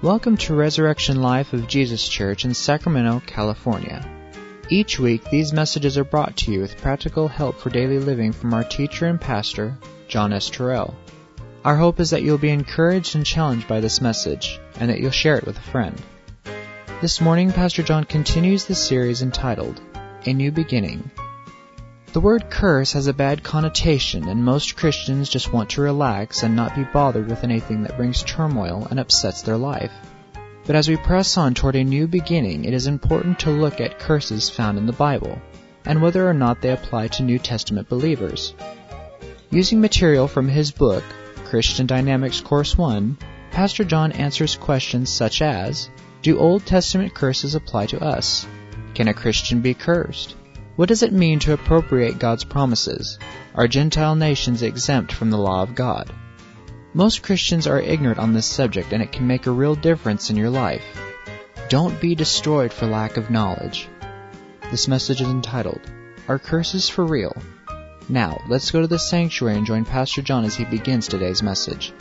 Welcome to Resurrection Life of Jesus Church in Sacramento, California. Each week, these messages are brought to you with practical help for daily living from our teacher and pastor, John S. Terrell. Our hope is that you'll be encouraged and challenged by this message, and that you'll share it with a friend. This morning, Pastor John continues the series entitled, A New Beginning. The word curse has a bad connotation, and most Christians just want to relax and not be bothered with anything that brings turmoil and upsets their life. But as we press on toward a new beginning, it is important to look at curses found in the Bible, and whether or not they apply to New Testament believers. Using material from his book, Christian Dynamics Course 1, Pastor John answers questions such as, do Old Testament curses apply to us? Can a Christian be cursed? What does it mean to appropriate God's promises? Are Gentile nations exempt from the law of God? Most Christians are ignorant on this subject, and it can make a real difference in your life. Don't be destroyed for lack of knowledge. This message is entitled, Are Curses for Real? Now, let's go to the sanctuary and join Pastor John as he begins today's message.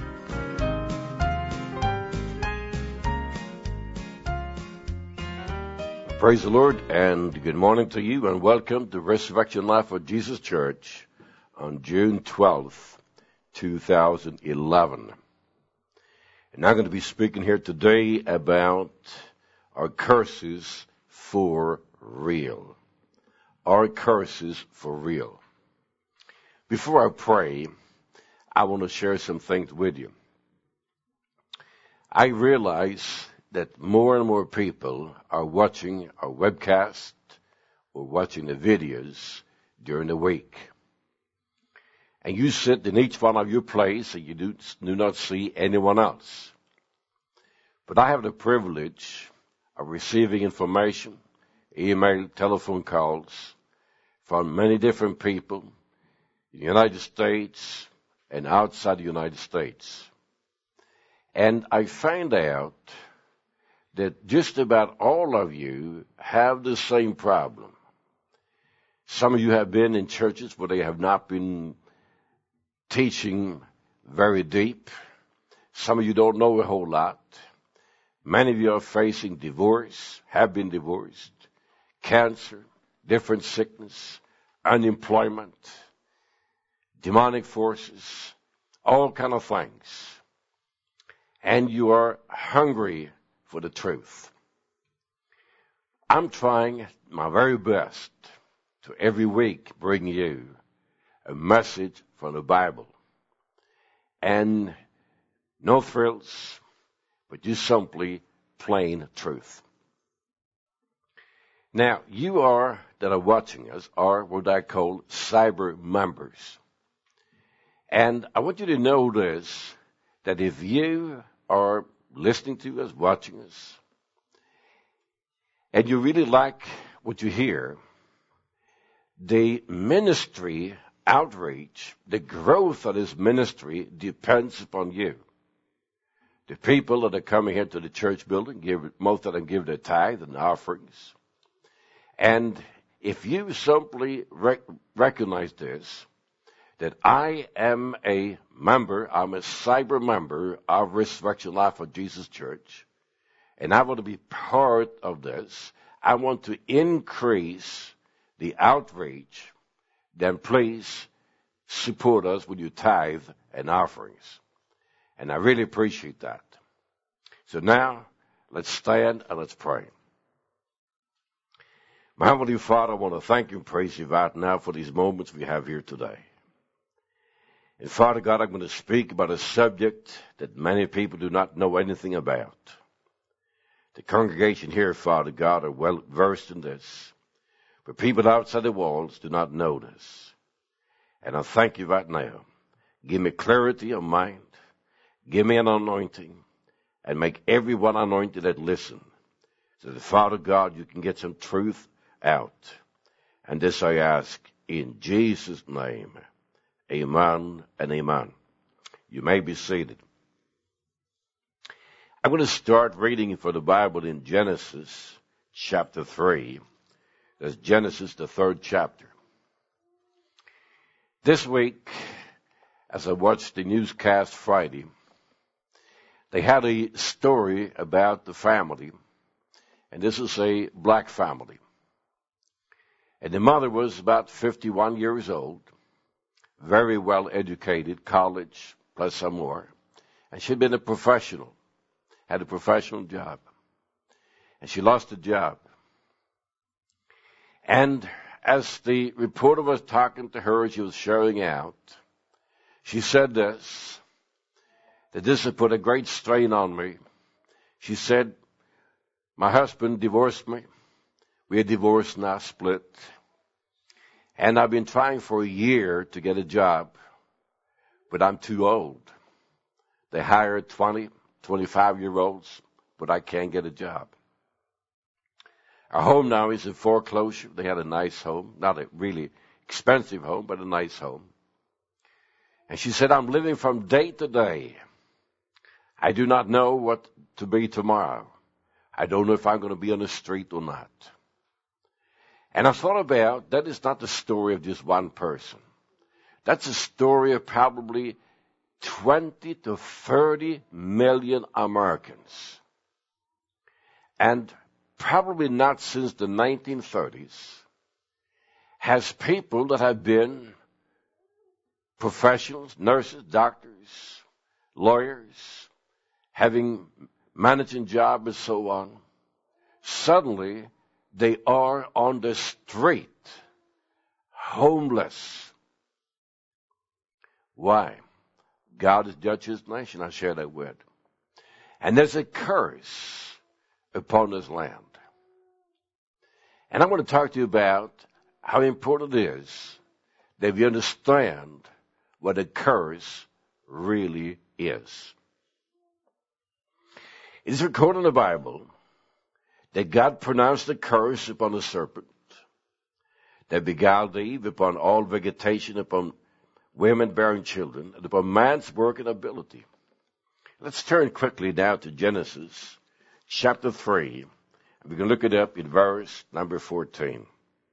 Praise the Lord, and good morning to you, and welcome to Resurrection Life of Jesus Church on June 12th, 2011. And I'm going to be speaking here today about our curses for real. Our curses for real. Before I pray, I want to share some things with you. I realize that more and more people are watching our webcast or watching the videos during the week. And you sit in each one of your place and you do not see anyone else. But I have the privilege of receiving information, email, telephone calls from many different people in the United States and outside the United States. And I find out that just about all of you have the same problem. Some of you have been in churches where they have not been teaching very deep. Some of you don't know a whole lot. Many of you are facing divorce, have been divorced, cancer, different sickness, unemployment, demonic forces, all kind of things. And you are hungry for the truth. I'm trying my very best to every week bring you a message from the Bible. And no frills, but just simply plain truth. Now, you that are watching us are what I call cyber members. And I want you to know this, that if you are listening to us, watching us, and you really like what you hear, the ministry outreach, the growth of this ministry depends upon you. The people that are coming here to the church building, most of them give their tithe and offerings. And if you simply recognize this, that I am a member, I'm a cyber member of Resurrection Life of Jesus Church, and I want to be part of this, I want to increase the outreach, then please support us with your tithe and offerings. And I really appreciate that. So now, let's stand and let's pray. My Heavenly Father, I want to thank you and praise you right now for these moments we have here today. And Father God, I'm going to speak about a subject that many people do not know anything about. The congregation here, Father God, are well versed in this. But people outside the walls do not know this. And I thank you right now. Give me clarity of mind. Give me an anointing. And make everyone anointed that listen. So that, Father God, you can get some truth out. And this I ask in Jesus' name. Amen and amen. You may be seated. I'm going to start reading for the Bible in Genesis chapter 3. That's Genesis, the 3rd chapter. This week, as I watched the newscast Friday, they had a story about the family, and this is a black family. And the mother was about 51 years old, very well educated, college, plus some more. And she'd been a professional, had a professional job. And she lost the job. And as the reporter was talking to her, she was sharing out, she said this, that this had put a great strain on me. She said, my husband divorced me. We are divorced now, split. And I've been trying for a year to get a job, but I'm too old. They hire 20, 25-year-olds, but I can't get a job. Our home now is in foreclosure. They had a nice home, not a really expensive home, but a nice home. And she said, I'm living from day to day. I do not know what to be tomorrow. I don't know if I'm going to be on the street or not. And I thought about, that is not the story of just one person. That's a story of probably 20 to 30 million Americans. And probably not since the 1930s has people that have been professionals, nurses, doctors, lawyers, having managing jobs and so on, suddenly they are on the street, homeless. Why? God has judged his nation. I share that word. And there's a curse upon this land. And I'm going to talk to you about how important it is that we understand what a curse really is. It is recorded in the Bible that God pronounced a curse upon the serpent that beguiled Eve, upon all vegetation, upon women bearing children, and upon man's working ability. Let's turn quickly now to Genesis chapter 3. We can look it up in verse number 14.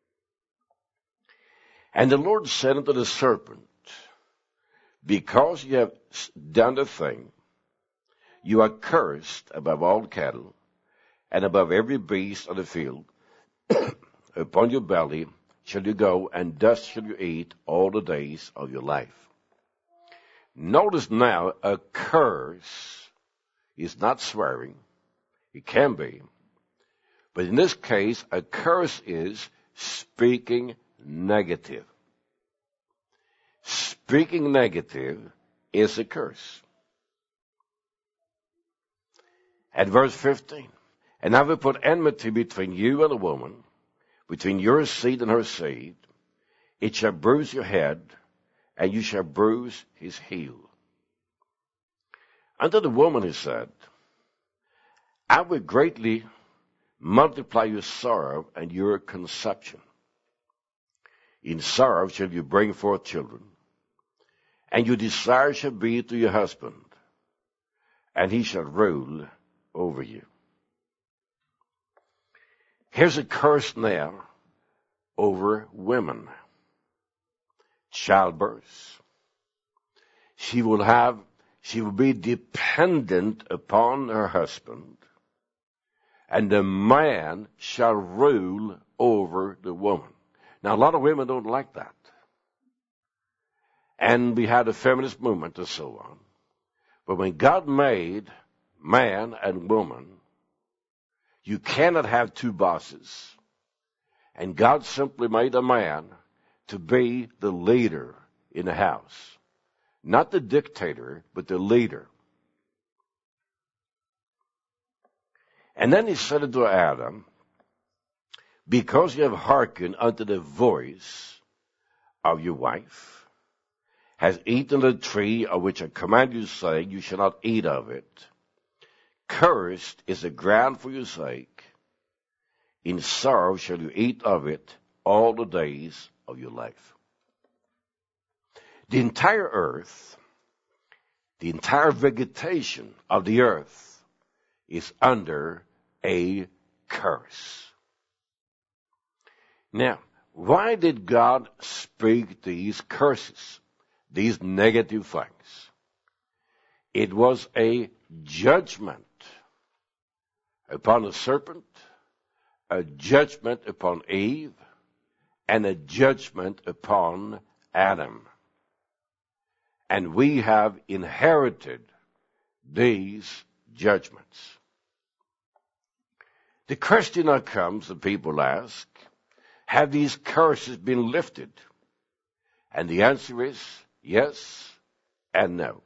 And the Lord said unto the serpent, because you have done the thing, you are cursed above all cattle, and above every beast of the field. Upon your belly shall you go, and dust shall you eat all the days of your life. Notice now, a curse is not swearing. It can be. But in this case, a curse is speaking negative. Speaking negative is a curse. At verse 15, and I will put enmity between you and the woman, between your seed and her seed. It shall bruise your head, and you shall bruise his heel. Unto the woman he said, I will greatly multiply your sorrow and your conception. In sorrow shall you bring forth children, and your desire shall be to your husband, and he shall rule over you. Here's a curse now over women. Childbirth. She will be dependent upon her husband, and the man shall rule over the woman. Now, a lot of women don't like that. And we had a feminist movement and so on. But when God made man and woman, you cannot have two bosses. And God simply made a man to be the leader in the house. Not the dictator, but the leader. And then he said unto Adam, because you have hearkened unto the voice of your wife, has eaten the tree of which I command you, saying, you shall not eat of it. Cursed is the ground for your sake. In sorrow shall you eat of it all the days of your life. The entire earth, the entire vegetation of the earth is under a curse. Now, why did God speak these curses, these negative things? It was a judgment upon the serpent, a judgment upon Eve, and a judgment upon Adam. And we have inherited these judgments. The question now comes, the people ask, have these curses been lifted? And the answer is yes and no.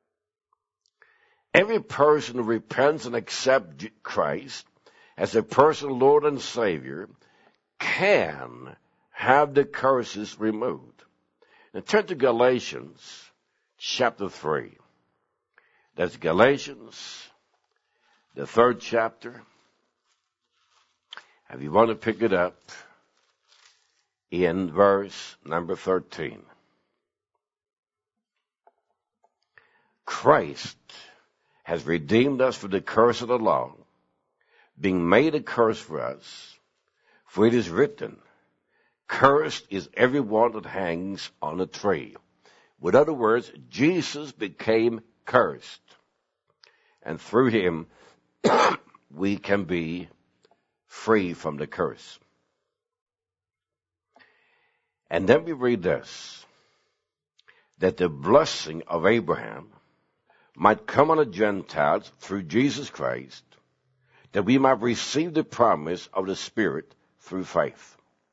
Every person who repents and accepts Christ as a personal Lord and Savior can have the curses removed. Now turn to Galatians chapter 3. That's Galatians, the 3rd chapter. If you want to pick it up in verse number 13. Christ has redeemed us from the curse of the law, being made a curse for us, for it is written, cursed is everyone that hangs on a tree. In other words, Jesus became cursed. And through him, we can be free from the curse. And then we read this, that the blessing of Abraham might come on the Gentiles through Jesus Christ, that we might receive the promise of the Spirit through faith.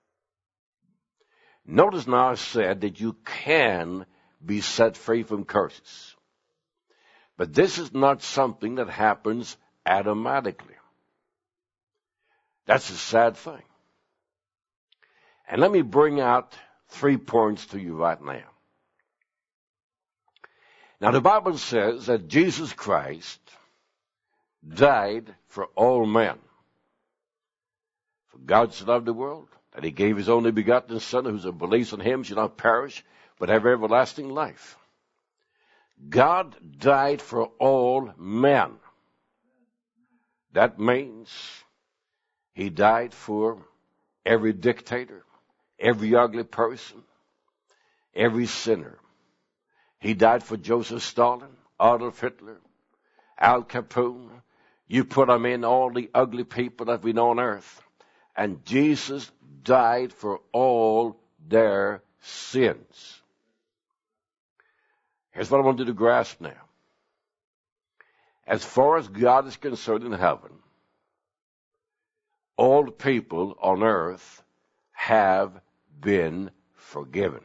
Notice now I said that you can be set free from curses. But this is not something that happens automatically. That's a sad thing. And let me bring out 3 points to you right now. Now the Bible says that Jesus Christ died for all men. For God so loved the world that he gave his only begotten Son, whoso believes in him shall not perish, but have everlasting life. God died for all men. That means he died for every dictator, every ugly person, every sinner. He died for Joseph Stalin, Adolf Hitler, Al Capone. You put them in, all the ugly people that we know on earth. And Jesus died for all their sins. Here's what I want you to grasp now. As far as God is concerned in heaven, all people on earth have been forgiven.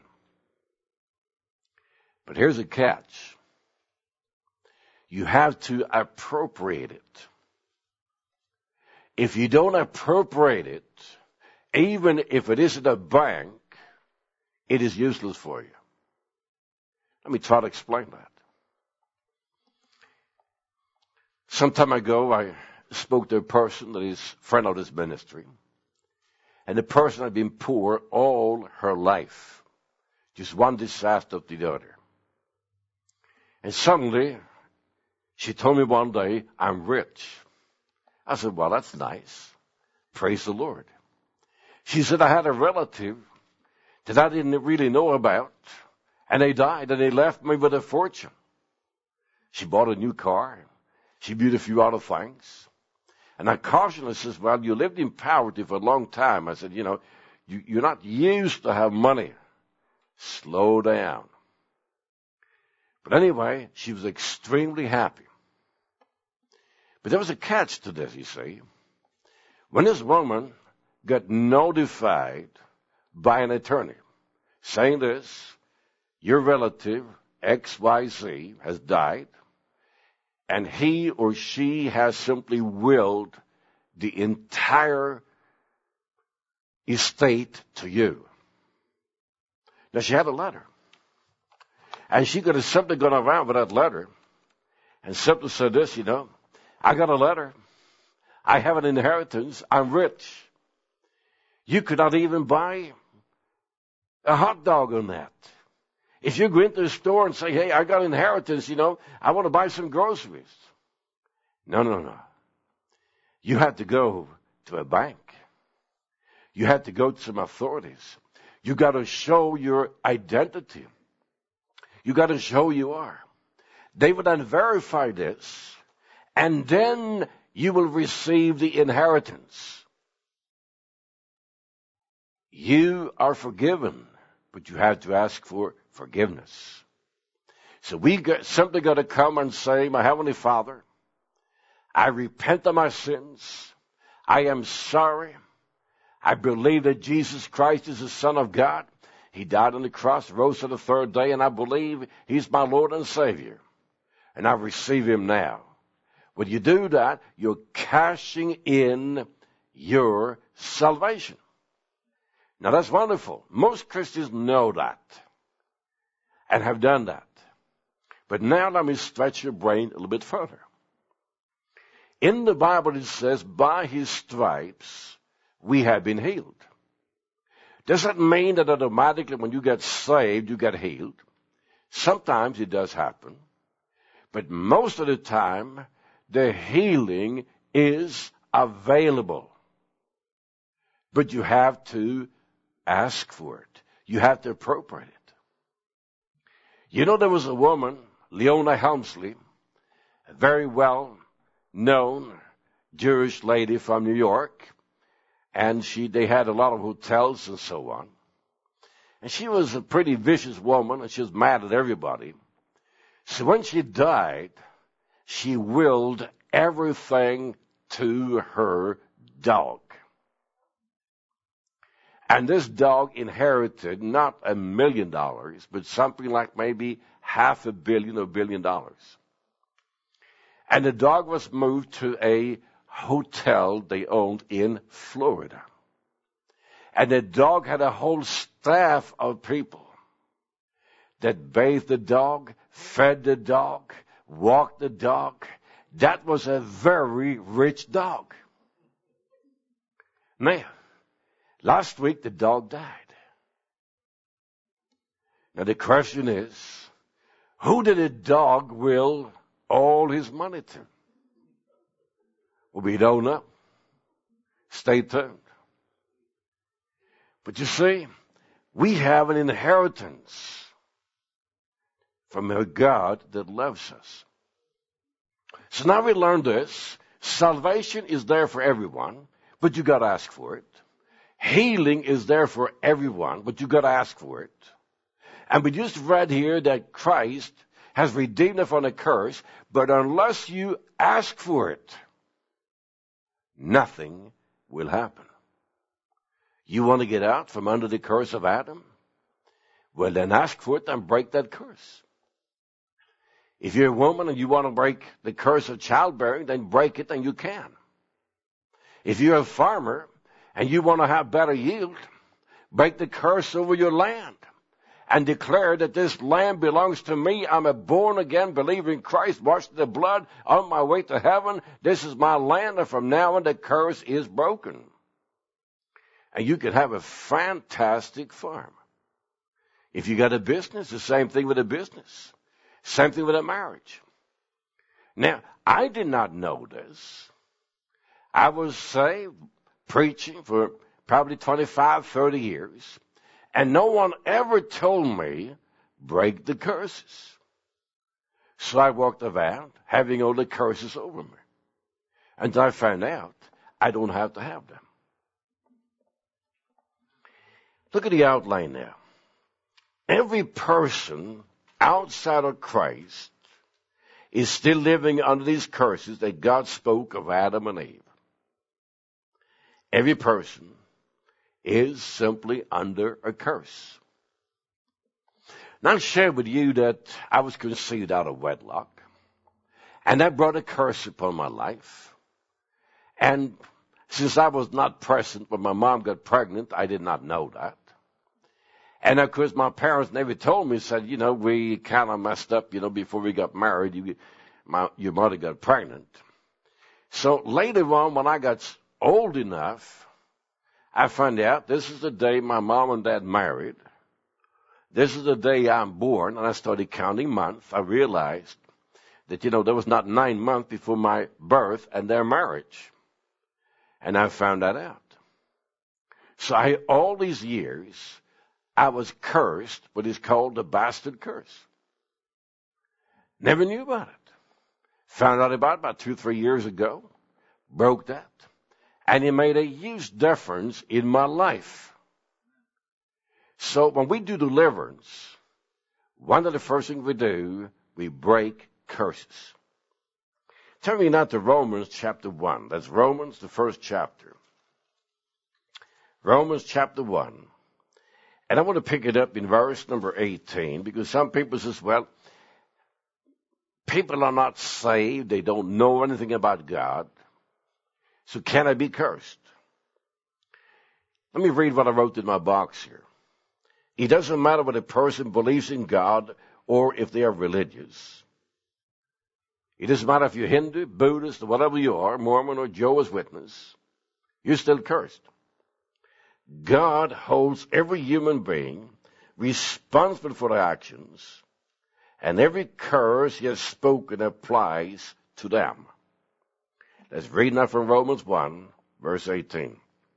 But here's a catch. You have to appropriate it. If you don't appropriate it, even if it isn't a bank, it is useless for you. Let me try to explain that. Some time ago, I spoke to a person that is a friend of this ministry. And the person had been poor all her life. Just one disaster after the other. And suddenly, she told me one day, I'm rich. I said, well, that's nice. Praise the Lord. She said, I had a relative that I didn't really know about, and they died, and they left me with a fortune. She bought a new car. She bought a few other things. And I cautioned her, says, well, you lived in poverty for a long time. I said, you're not used to have money. Slow down. But anyway, she was extremely happy. But there was a catch to this, you see. When this woman got notified by an attorney saying this, your relative, XYZ, has died, and he or she has simply willed the entire estate to you. Now, she had a letter. And she could have simply gone around with that letter and simply said this, I got a letter. I have an inheritance. I'm rich. You could not even buy a hot dog on that. If you go into the store and say, hey, I got an inheritance, I want to buy some groceries. No. You had to go to a bank. You had to go to some authorities. You got to show your identity. You got to show who you are. They would then verify this, and then you will receive the inheritance. You are forgiven, but you have to ask for forgiveness. So we simply got to come and say, my Heavenly Father, I repent of my sins. I am sorry. I believe that Jesus Christ is the Son of God. He died on the cross, rose on the third day, and I believe He's my Lord and Savior. And I receive Him now. When you do that, you're cashing in your salvation. Now that's wonderful. Most Christians know that and have done that. But now let me stretch your brain a little bit further. In the Bible it says, by His stripes we have been healed. Does that mean that automatically when you get saved, you get healed? Sometimes it does happen. But most of the time, the healing is available. But you have to ask for it. You have to appropriate it. You know, there was a woman, Leona Helmsley, a very well-known Jewish lady from New York, and they had a lot of hotels and so on. And she was a pretty vicious woman, and she was mad at everybody. So when she died, she willed everything to her dog. And this dog inherited not $1 million, but something like maybe $500 million or $1 billion. And the dog was moved to a hotel they owned in Florida. And the dog had a whole staff of people that bathed the dog, fed the dog, walked the dog. That was a very rich dog. Now, last week the dog died. Now the question is, who did the dog will all his money to? Well, we don't know. Stay tuned. But you see, we have an inheritance from a God that loves us. So now we learn this. Salvation is there for everyone, but you got to ask for it. Healing is there for everyone, but you got to ask for it. And we just read here that Christ has redeemed us from a curse, but unless you ask for it, nothing will happen. You want to get out from under the curse of Adam? Well, then ask for it and break that curse. If you're a woman and you want to break the curse of childbearing, then break it and you can. If you're a farmer and you want to have better yield, break the curse over your land and declare that this land belongs to me. I'm a born-again believer in Christ, washed in the blood, on my way to heaven. This is my land, and from now on the curse is broken. And you can have a fantastic farm. If you got a business, the same thing with a business. Same thing with a marriage. Now, I did not know this. I was saved, preaching for probably 25, 30 years, and no one ever told me, break the curses. So I walked around having all the curses over me. And I found out I don't have to have them. Look at the outline now. Every person outside of Christ is still living under these curses that God spoke of Adam and Eve. Every person is simply under a curse. Now I'll share with you that I was conceived out of wedlock, and that brought a curse upon my life. And since I was not present when my mom got pregnant, I did not know that. And of course, my parents never told me, said, we kind of messed up, before we got married. Your mother got pregnant. So later on, when I got old enough, I found out this is the day my mom and dad married. This is the day I'm born, and I started counting months. I realized that, there was not 9 months before my birth and their marriage. And I found that out. So all these years, I was cursed, what is called the bastard curse. Never knew about it. Found out about 2-3 years ago. Broke that. And it made a huge difference in my life. So when we do deliverance, one of the first things we do, we break curses. Turn me now to Romans chapter 1. That's Romans, the first chapter. Romans chapter 1. And I want to pick it up in verse number 18, because some people say, well, people are not saved. They don't know anything about God. So can I be cursed? Let me read what I wrote in my box here. It doesn't matter whether a person believes in God or if they are religious. It doesn't matter if you're Hindu, Buddhist, or whatever you are, Mormon or Jehovah's Witness. You're still cursed. God holds every human being responsible for their actions, and every curse he has spoken applies to them. Let's read now from Romans 1, verse 18.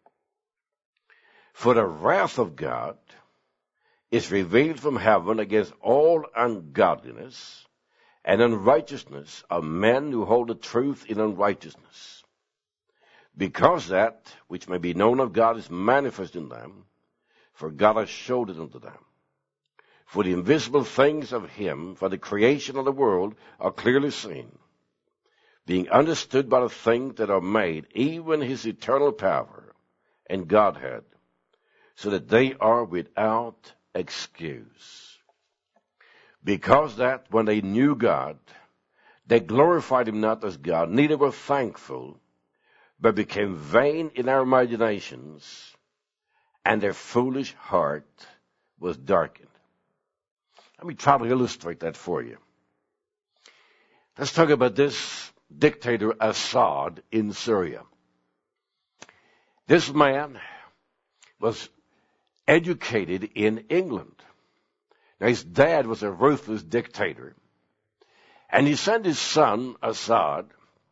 For the wrath of God is revealed from heaven against all ungodliness and unrighteousness of men who hold the truth in unrighteousness. Because that which may be known of God is manifest in them, for God has showed it unto them. For the invisible things of him, for the creation of the world, are clearly seen, being understood by the things that are made, even his eternal power and Godhead, so that they are without excuse. Because that when they knew God, they glorified him not as God, neither were thankful, but became vain in their imaginations, and their foolish heart was darkened. Let me try to illustrate that for you. Let's talk about this dictator Assad in Syria. This man was educated in England. Now, his dad was a ruthless dictator, and he sent his son, Assad,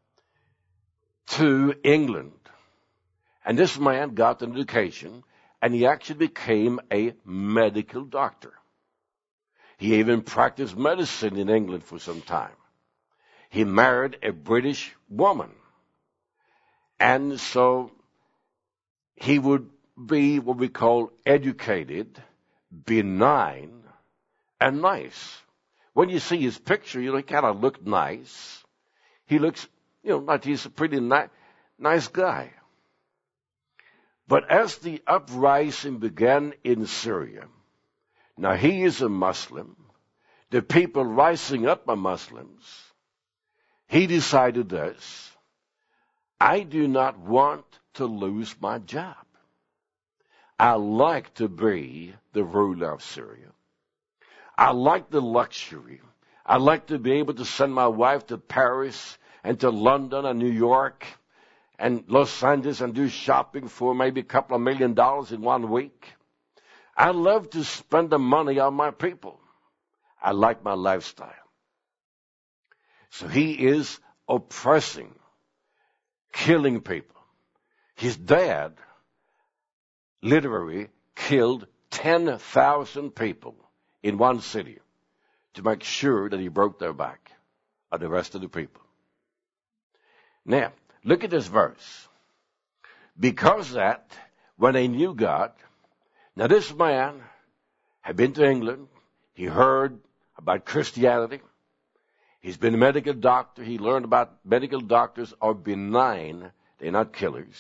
to England. And this man got an education, and he actually became a medical doctor. He even practiced medicine in England for some time. He married a British woman. And so he would be what we call educated, benign, and nice. When you see his picture, he kind of look nice. He looks, like he's a pretty nice guy. But as the uprising began in Syria, now he is a Muslim. The people rising up are Muslims. He decided this: I do not want to lose my job. I like to be the ruler of Syria. I like the luxury. I like to be able to send my wife to Paris and to London and New York and Los Angeles and do shopping for maybe a couple of $1 million in 1 week. I love to spend the money on my people. I like my lifestyle. So he is oppressing, killing people. His dad literally killed 10,000 people in one city to make sure that he broke their back of the rest of the people. Now, look at this verse. Because that, when they knew God, now this man had been to England. He heard about Christianity. He's been a medical doctor. He learned about medical doctors are benign. They're not killers.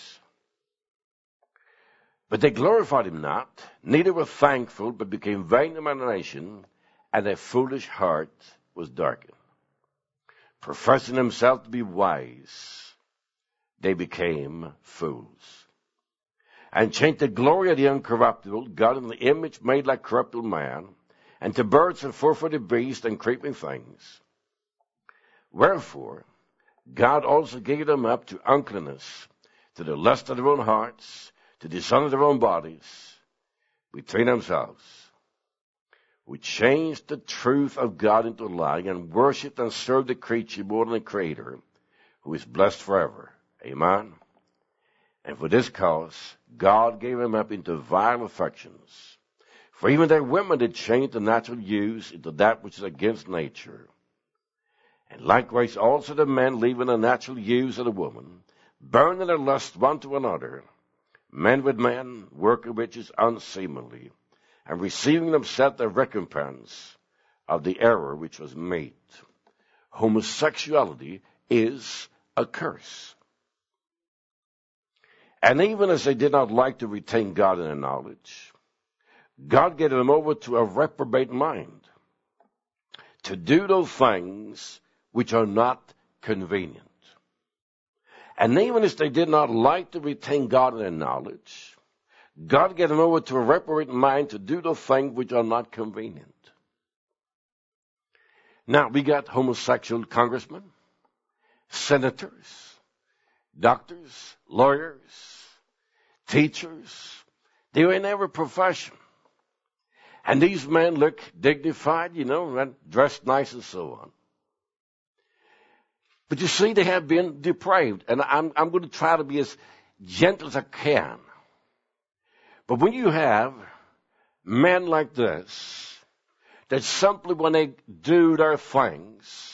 But they glorified him not, neither were thankful, but became vain in imagination, and their foolish heart was darkened. Professing themselves to be wise, they became fools, and changed the glory of the uncorruptible God in the image made like corruptible man, and to birds and four-footed beasts and creeping things. Wherefore, God also gave them up to uncleanness, to the lust of their own hearts, to dishonor their own bodies between themselves, who changed the truth of God into a lie, and worshipped and served the creature more than the Creator, who is blessed forever. Amen. And for this cause, God gave them up into vile affections. For even their women did change the natural use into that which is against nature. And likewise also the men, leaving the natural use of the woman, burning their lust one to another, men with men, working which is unseemly, and receiving themselves the recompense of the error which was made. Homosexuality is a curse. And even as they did not like to retain God in their knowledge, God gave them over to a reprobate mind, to do those things which are not convenient. And even as they did not like to retain God in their knowledge, God gave them over to a reprobate mind to do those things which are not convenient. Now, we got homosexual congressmen, senators, doctors, lawyers, teachers. They were in every profession. And these men look dignified, and dressed nice and so on. But you see, they have been depraved. And I'm going to try to be as gentle as I can. But when you have men like this, that simply when they do their things,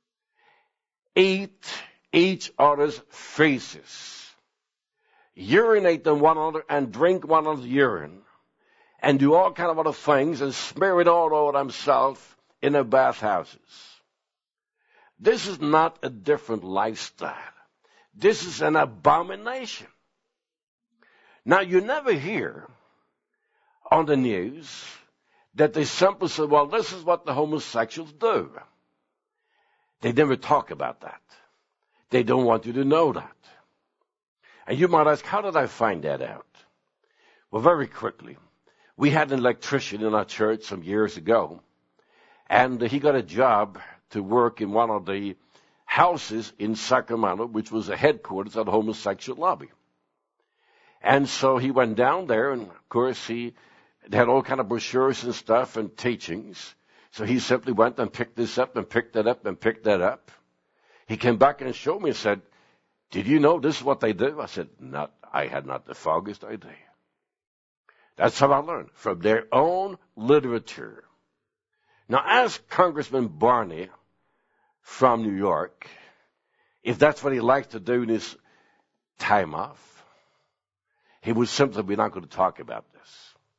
eat each other's feces, urinate on one another and drink one another's urine, and do all kind of other things and smear it all over themselves in their bathhouses. This is not a different lifestyle. This is an abomination. Now, you never hear on the news that they simply say, well, this is what the homosexuals do. They never talk about that. They don't want you to know that. And you might ask, how did I find that out? Well, very quickly. We had an electrician in our church some years ago, and he got a job to work in one of the houses in Sacramento, which was the headquarters of the homosexual lobby. And so he went down there, and of course he had all kind of brochures and stuff and teachings. So he simply went and picked this up and picked that up and picked that up. He came back and showed me and said, did you know this is what they do? I said, I had not the foggiest idea. That's how I learned, from their own literature. Now, ask Congressman Barney from New York if that's what he likes to do in his time off. He would simply be not going to talk about this.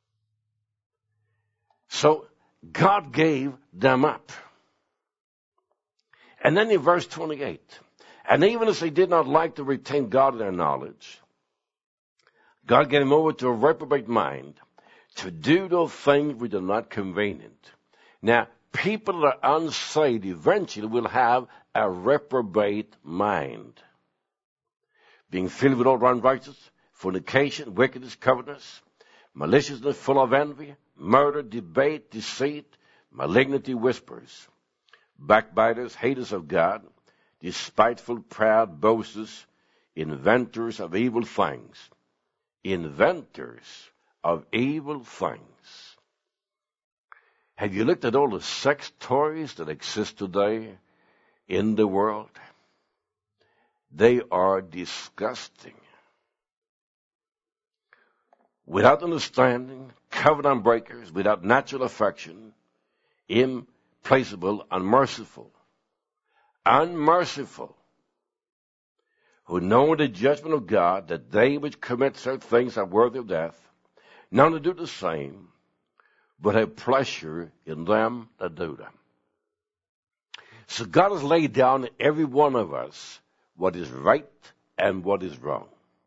So, God gave them up. And then in verse 28, and even as they did not like to retain God in their knowledge, God gave them over to a reprobate mind to do those things which are not convenient. Now, people that are unsaved eventually will have a reprobate mind, being filled with all unrighteousness, fornication, wickedness, covetousness, maliciousness, full of envy, murder, debate, deceit, malignity, whispers, backbiters, haters of God, despiteful, proud, boasters, inventors of evil things. Inventors of evil things. Have you looked at all the sex toys that exist today in the world? They are disgusting. Without understanding, covenant breakers, without natural affection, implacable, unmerciful, who know the judgment of God, that they which commit certain things are worthy of death, none to do the same, but have pleasure in them that do them. So God has laid down in every one of us what is right and what is wrong.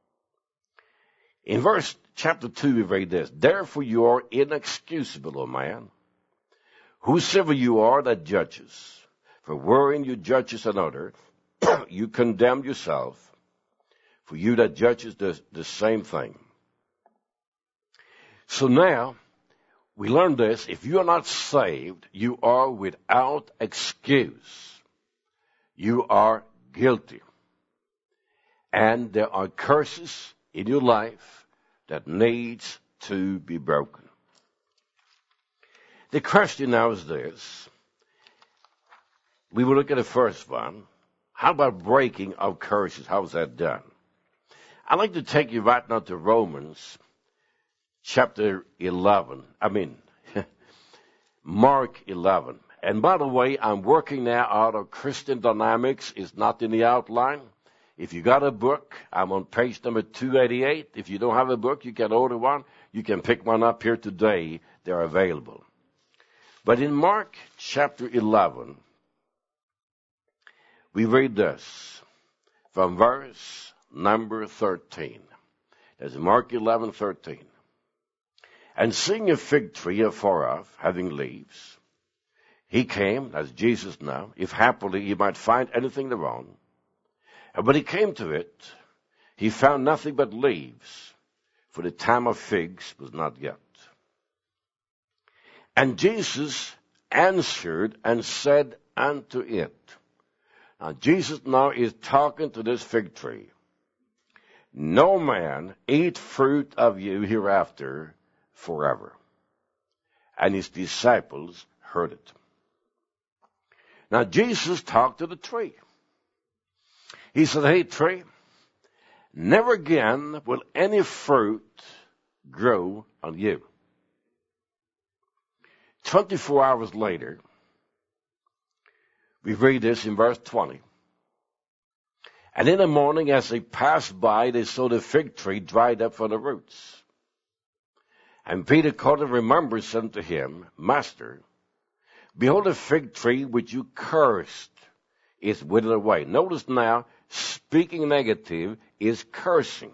In chapter 2, we read this, therefore you are inexcusable, O man, whosoever you are that judges. For wherein you judges another, you condemn yourself, for you that judges the same thing. So now, we learn this, if you are not saved, you are without excuse. You are guilty. And there are curses in your life that needs to be broken. The question now is this. We will look at the first one. How about breaking of curses? How is that done? I'd like to take you right now to Romans chapter 11. Mark 11. And by the way, I'm working now out of Christian Dynamics. It's not in the outline. If you got a book, I'm on page number 288. If you don't have a book, you can order one. You can pick one up here today. They're available. But in Mark chapter 11, we read this from verse number 13. There's Mark 11:13. And seeing a fig tree afar off, having leaves, he came, as Jesus now, if happily he might find anything thereon. And when he came to it, he found nothing but leaves, for the time of figs was not yet. And Jesus answered and said unto it. Now Jesus now is talking to this fig tree. No man eat fruit of you hereafter forever. And his disciples heard it. Now Jesus talked to the tree. He said, hey tree, never again will any fruit grow on you. 24 hours later, we read this in verse 20. And in the morning, as they passed by, they saw the fig tree dried up from the roots. And Peter called and remembrance unto him, Master, behold, the fig tree which you cursed is withered away. Notice now, speaking negative is cursing.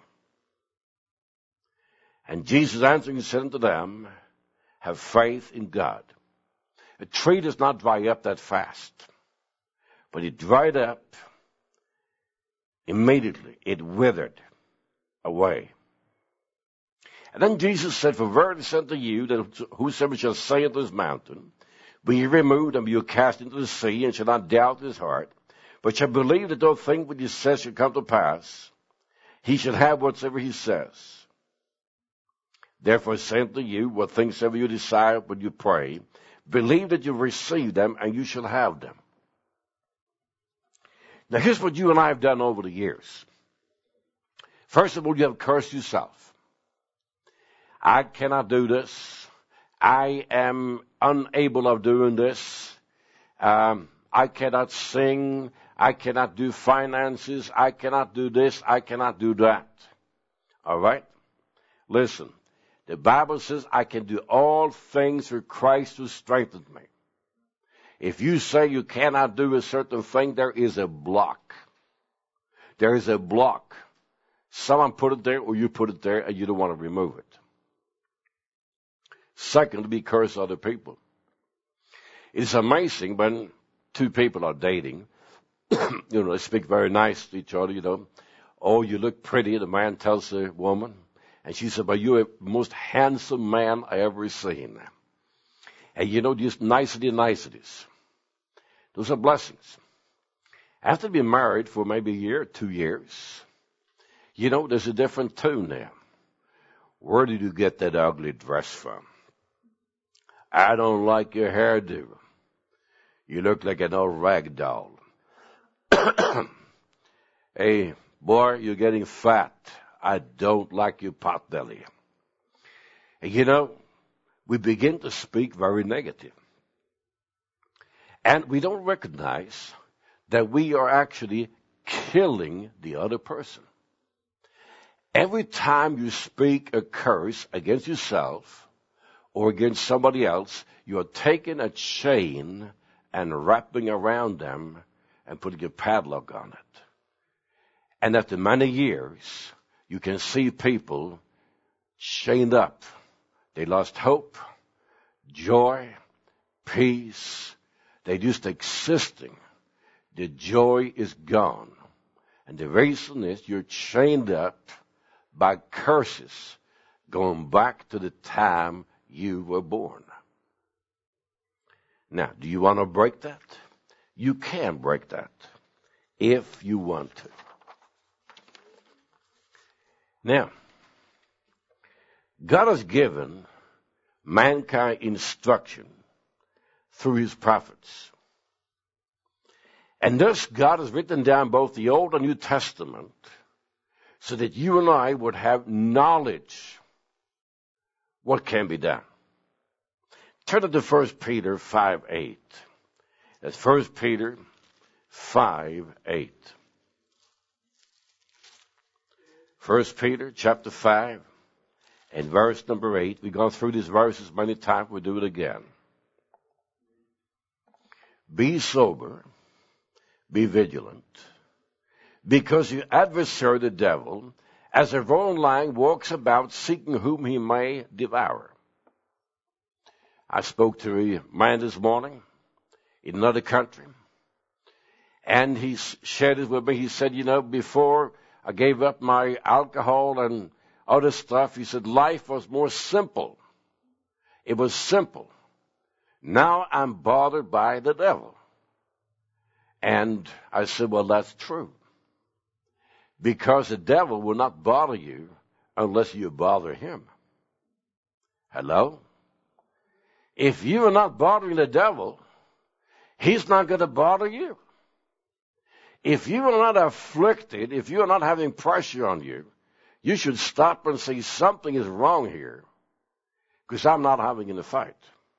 And Jesus answering said unto them, have faith in God. A tree does not dry up that fast, but it dried up immediately. It withered away. And then Jesus said, for verily I say unto you, that whosoever shall say unto this mountain, be ye removed and be ye cast into the sea, and shall not doubt in his heart, but shall believe that those things which he says shall come to pass, he shall have whatsoever he says. Therefore I say unto you, what things soever you desire when you pray, believe that you receive them, and you shall have them. Now here's what you and I have done over the years. First of all, you have cursed yourself. I cannot do this. I am unable of doing this. I cannot sing. I cannot do finances. I cannot do this. I cannot do that. All right? Listen. The Bible says, I can do all things through Christ who strengthens me. If you say you cannot do a certain thing, there is a block. There is a block. Someone put it there or you put it there and you don't want to remove it. Second, to be cursed other people. It's amazing when two people are dating, they speak very nice to each other, Oh, you look pretty, the man tells the woman. And she said, but you're the most handsome man I ever seen. And just niceties. Those are blessings. After being married for maybe a year, 2 years, there's a different tune there. Where did you get that ugly dress from? I don't like your hairdo. You look like an old rag doll. Hey, boy, you're getting fat. I don't like your pot belly. And we begin to speak very negative. And we don't recognize that we are actually killing the other person. Every time you speak a curse against yourself or against somebody else, you are taking a chain and wrapping around them and putting a padlock on it. And after many years, you can see people chained up. They lost hope, joy, peace. They're just existing. The joy is gone. And the reason is you're chained up by curses going back to the time you were born. Now, do you want to break that? You can break that if you want to. Now, God has given mankind instruction through his prophets. And thus God has written down both the Old and New Testament so that you and I would have knowledge what can be done. Turn to 1 Peter 5:8. That's 1 Peter 5:8. 1 Peter chapter 5 and verse number 8. We've gone through these verses many times. We'll do it again. Be sober, be vigilant, because your adversary, the devil, as a roaring lion, walks about seeking whom he may devour. I spoke to a man this morning in another country, and he shared it with me. He said, before I gave up my alcohol and other stuff, he said, life was more simple. It was simple. Now I'm bothered by the devil. And I said, well, that's true. Because the devil will not bother you unless you bother him. Hello? If you are not bothering the devil, he's not going to bother you. If you are not afflicted, if you are not having pressure on you, you should stop and say something is wrong here, because I'm not having a fight.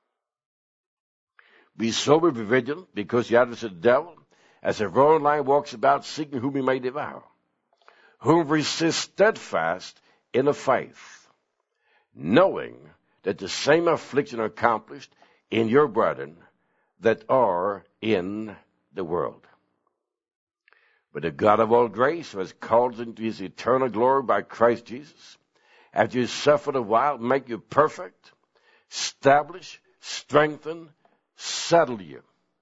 Be sober, be vigilant, because the adversary of the devil, as a roaring lion, walks about seeking whom he may devour. Whom resist steadfast in the faith, knowing that the same affliction are accomplished in your brethren that are in the world. But the God of all grace, who has called us into his eternal glory by Christ Jesus, after you suffered a while, make you perfect, establish, strengthen, settle you.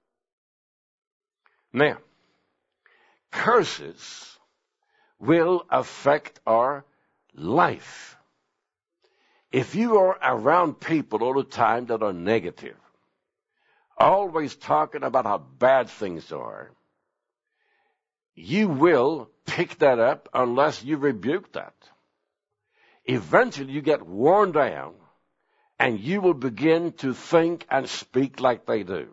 Now, curses will affect our life. If you are around people all the time that are negative, always talking about how bad things are, you will pick that up unless you rebuke that. Eventually you get worn down and you will begin to think and speak like they do.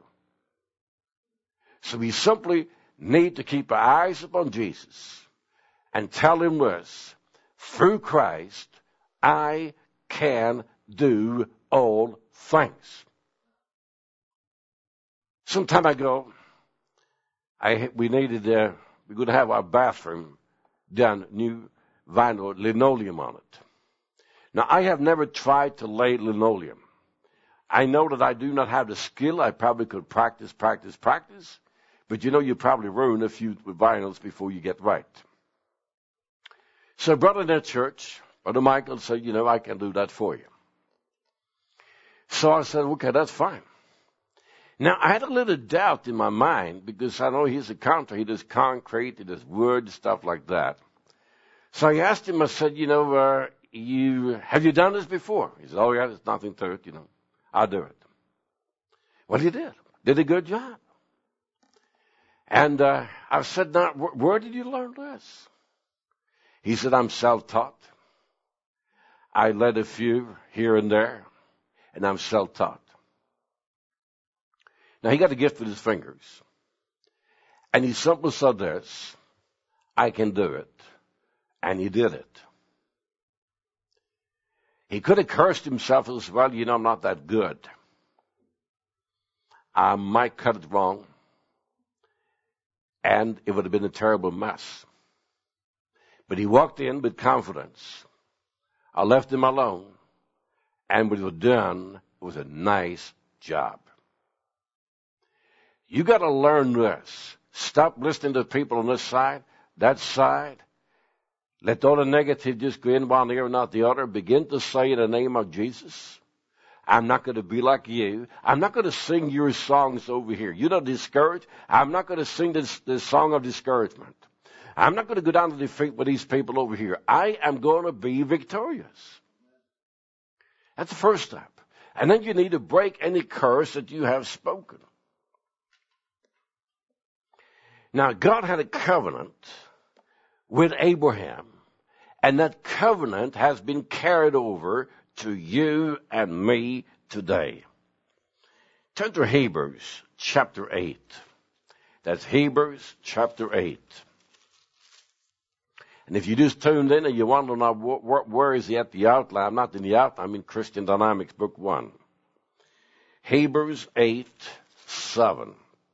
So we simply need to keep our eyes upon Jesus and tell him this: through Christ, I can do all things. Some time ago, we're going to have our bathroom done, new vinyl linoleum on it. Now, I have never tried to lay linoleum. I know that I do not have the skill. I probably could practice, but you probably ruin a few vinyls before you get right. So, brother in that church, Brother Michael said, I can do that for you. So I said, okay, that's fine. Now, I had a little doubt in my mind because I know he's a contractor. He does concrete, he does wood, stuff like that. So I asked him, I said, have you done this before? He said, oh, yeah, there's nothing to it, I'll do it. Well, he did. Did a good job. And I said, now, where did you learn this? He said, I'm self-taught. I led a few here and there, and I'm self-taught. Now, he got a gift with his fingers. And he simply said this: I can do it. And he did it. He could have cursed himself as well. I'm not that good. I might cut it wrong. And it would have been a terrible mess. But he walked in with confidence. I left him alone. And when it was done, it was a nice job. You got to learn this. Stop listening to people on this side, that side. Let all the negative just go in one ear and not the other. Begin to say in the name of Jesus, I'm not going to be like you. I'm not going to sing your songs over here. You're not discouraged. I'm not going to sing this song of discouragement. I'm not going to go down to defeat with these people over here. I am going to be victorious. That's the first step. And then you need to break any curse that you have spoken. Now, God had a covenant with Abraham, and that covenant has been carried over to you and me today. Turn to Hebrews chapter 8. That's Hebrews chapter 8. And if you just tuned in and you want to know where is he at the outline, I'm not in the outline, I'm in Christian Dynamics, book 1. Hebrews 8:7.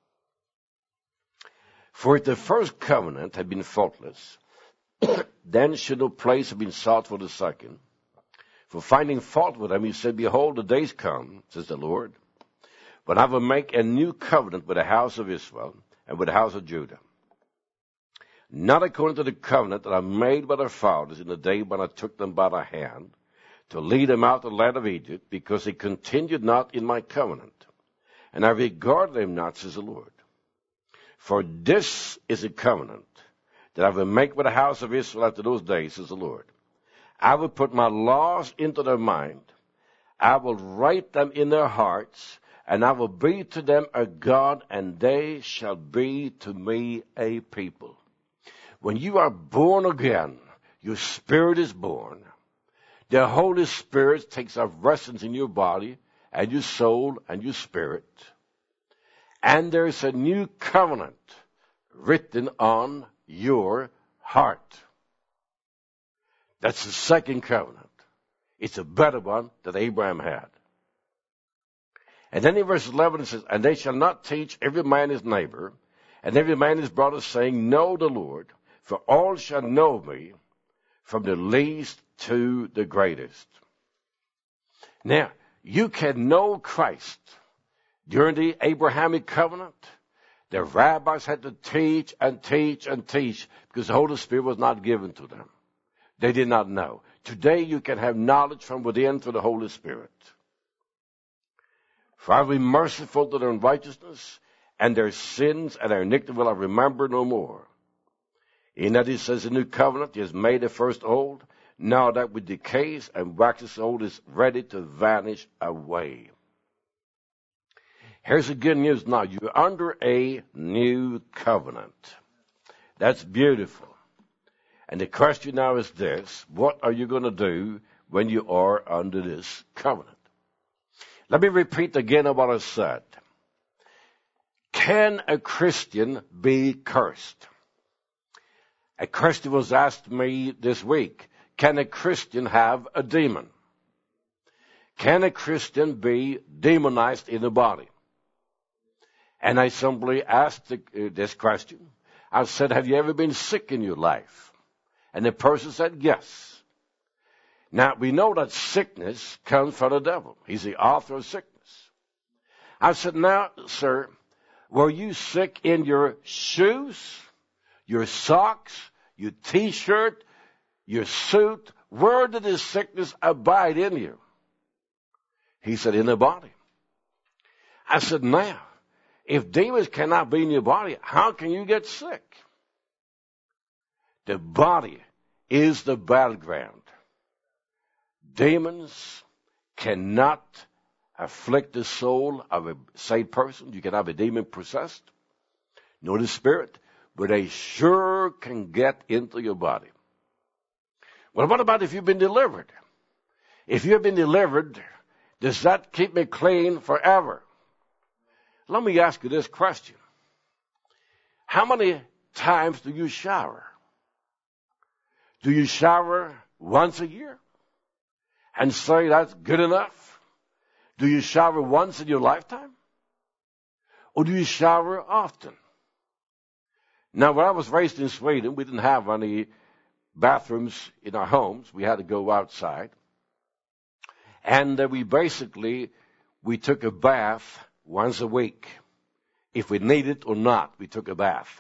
For if the first covenant had been faultless, then should no place have been sought for the second. For finding fault with them, he said, behold, the days come, says the Lord, when I will make a new covenant with the house of Israel and with the house of Judah. Not according to the covenant that I made with their fathers in the day when I took them by the hand to lead them out of the land of Egypt, because they continued not in my covenant, and I regarded them not, says the Lord. For this is a covenant that I will make with the house of Israel after those days, says the Lord. I will put my laws into their mind. I will write them in their hearts, and I will be to them a God, and they shall be to me a people. When you are born again, your spirit is born. The Holy Spirit takes up residence in your body and your soul and your spirit. And there is a new covenant written on your heart. That's the second covenant. It's a better one that Abraham had. And then in verse 11 it says, and they shall not teach every man his neighbor, and every man his brother, saying, know the Lord, for all shall know me, from the least to the greatest. Now, you can know Christ during the Abrahamic covenant. The rabbis had to teach and teach and teach because the Holy Spirit was not given to them. They did not know. Today you can have knowledge from within through the Holy Spirit. For I will be merciful to their unrighteousness, and their sins and their iniquity will I remember no more. In that he says the new covenant, he has made the first old. Now that which decays and waxes old is ready to vanish away. Here's the good news now. You're under a new covenant. That's beautiful. And the question now is this. What are you going to do when you are under this covenant? Let me repeat again what I said. Can a Christian be cursed? A question was asked me this week. Can a Christian have a demon? Can a Christian be demonized in the body? And I simply asked this question. I said, have you ever been sick in your life? And the person said, yes. Now, we know that sickness comes from the devil. He's the author of sickness. I said, now, sir, were you sick in your shoes, your socks, your T-shirt, your suit? Where did this sickness abide in you? He said, in the body. I said, now, if demons cannot be in your body, how can you get sick? The body is the battleground. Demons cannot afflict the soul of a saved person. You can have a demon possessed, nor the spirit, but they sure can get into your body. Well, what about if you've been delivered? If you've been delivered, does that keep me clean forever? Let me ask you this question. How many times do you shower? Do you shower once a year and say that's good enough? Do you shower once in your lifetime? Or do you shower often? Now, when I was raised in Sweden, we didn't have any bathrooms in our homes. We had to go outside. And we took a bath once a week. If we needed or not, we took a bath.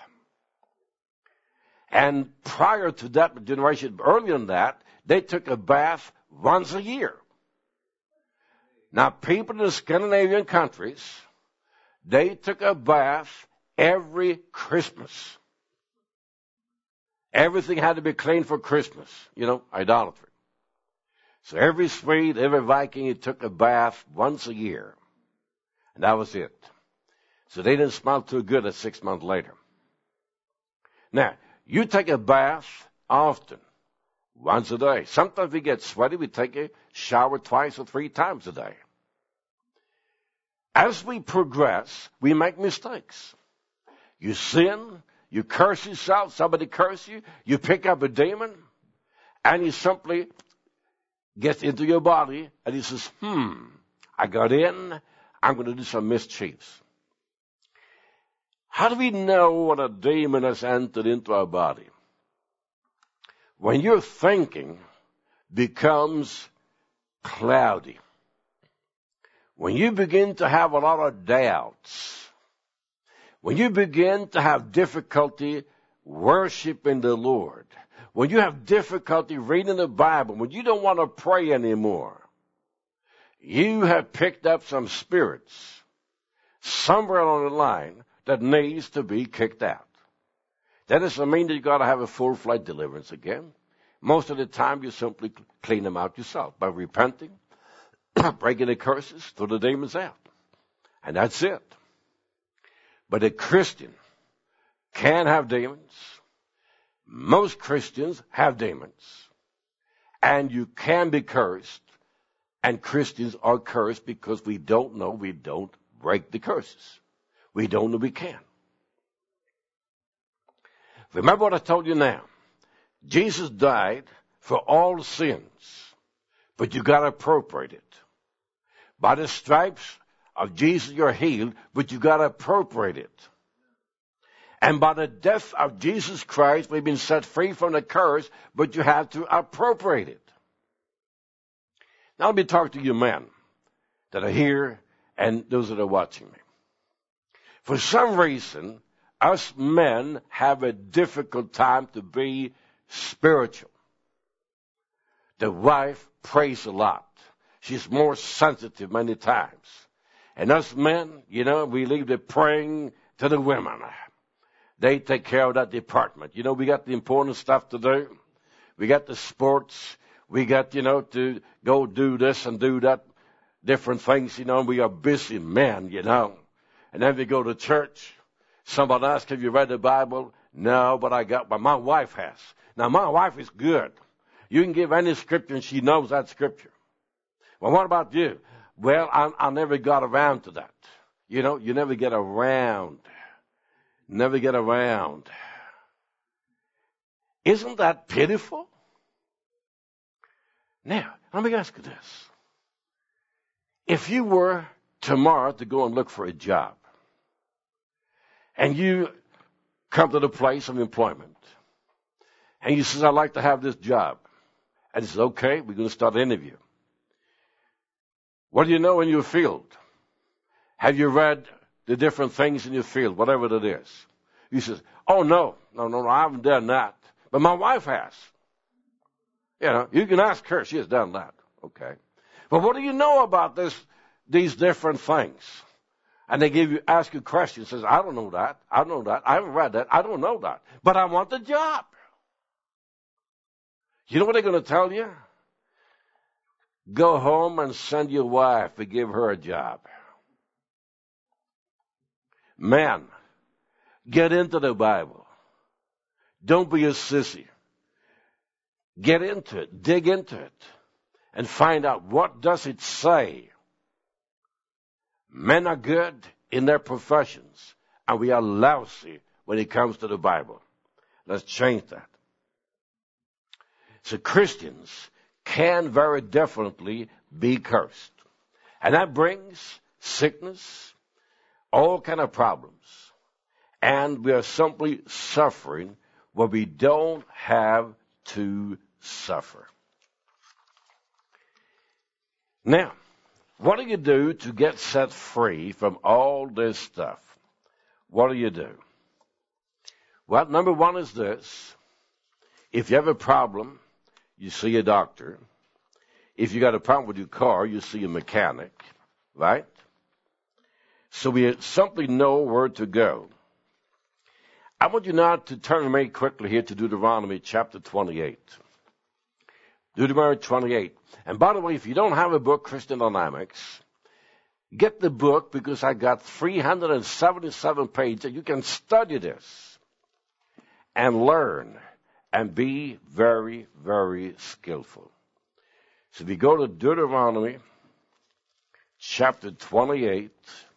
And prior to that generation, earlier than that, they took a bath once a year. Now, people in the Scandinavian countries, they took a bath every Christmas. Everything had to be cleaned for Christmas. Idolatry. So every Swede, every Viking, he took a bath once a year. And that was it. So they didn't smell too good at 6 months later. Now, you take a bath often, once a day. Sometimes we get sweaty, we take a shower 2 or 3 times a day. As we progress, we make mistakes. You sin, you curse yourself, somebody curse you, you pick up a demon, and he simply gets into your body, and he says, I got in, I'm going to do some mischiefs. How do we know when a demon has entered into our body? When your thinking becomes cloudy, when you begin to have a lot of doubts, when you begin to have difficulty worshiping the Lord, when you have difficulty reading the Bible, when you don't want to pray anymore, you have picked up some spirits somewhere along the line that needs to be kicked out. That doesn't mean that you've got to have a full-fledged deliverance again. Most of the time, you simply clean them out yourself by repenting, breaking the curses, throw the demons out. And that's it. But a Christian can have demons. Most Christians have demons. And you can be cursed. And Christians are cursed because we don't know we don't break the curses. We don't know we can. Remember what I told you now. Jesus died for all sins, but you got to appropriate it. By the stripes of Jesus you're healed, but you got to appropriate it. And by the death of Jesus Christ, we've been set free from the curse, but you have to appropriate it. Now let me talk to you men that are here and those that are watching me. For some reason, us men have a difficult time to be spiritual. The wife prays a lot. She's more sensitive many times. And us men, we leave the praying to the women. They take care of that department. We got the important stuff to do. We got the sports. We got, to go do this and do that, different things, We are busy men, And then we go to church. Somebody asks, have you read the Bible? No, but my wife has. Now, my wife is good. You can give any scripture and she knows that scripture. Well, what about you? Well, I never got around to that. You never get around. Never get around. Isn't that pitiful? Now, let me ask you this. If you were tomorrow to go and look for a job, and you come to the place of employment, and you says, I'd like to have this job. And he says, okay, we're going to start an interview. What do you know in your field? Have you read the different things in your field, whatever it is? He says, oh, no, I haven't done that. But my wife has. You can ask her. She has done that. Okay. But what do you know about these different things? And they ask you questions. Says, I don't know that. I don't know that. I haven't read that. I don't know that. But I want the job. You know what they're going to tell you? Go home and send your wife to give her a job. Men, get into the Bible. Don't be a sissy. Get into it. Dig into it. And find out, what does it say? Men are good in their professions, and we are lousy when it comes to the Bible. Let's change that. So Christians can very definitely be cursed. And that brings sickness, all kind of problems. And we are simply suffering where we don't have to suffer. Now, what do you do to get set free from all this stuff? What do you do? Well, number one is this. If you have a problem, you see a doctor. If you got a problem with your car, you see a mechanic, right? So we simply know where to go. I want you now to turn very quickly here to Deuteronomy chapter 28. Deuteronomy 28. And by the way, if you don't have a book, Christian Dynamics, get the book, because I got 377 pages. You can study this and learn and be very, very skillful. So if you go to Deuteronomy chapter 28,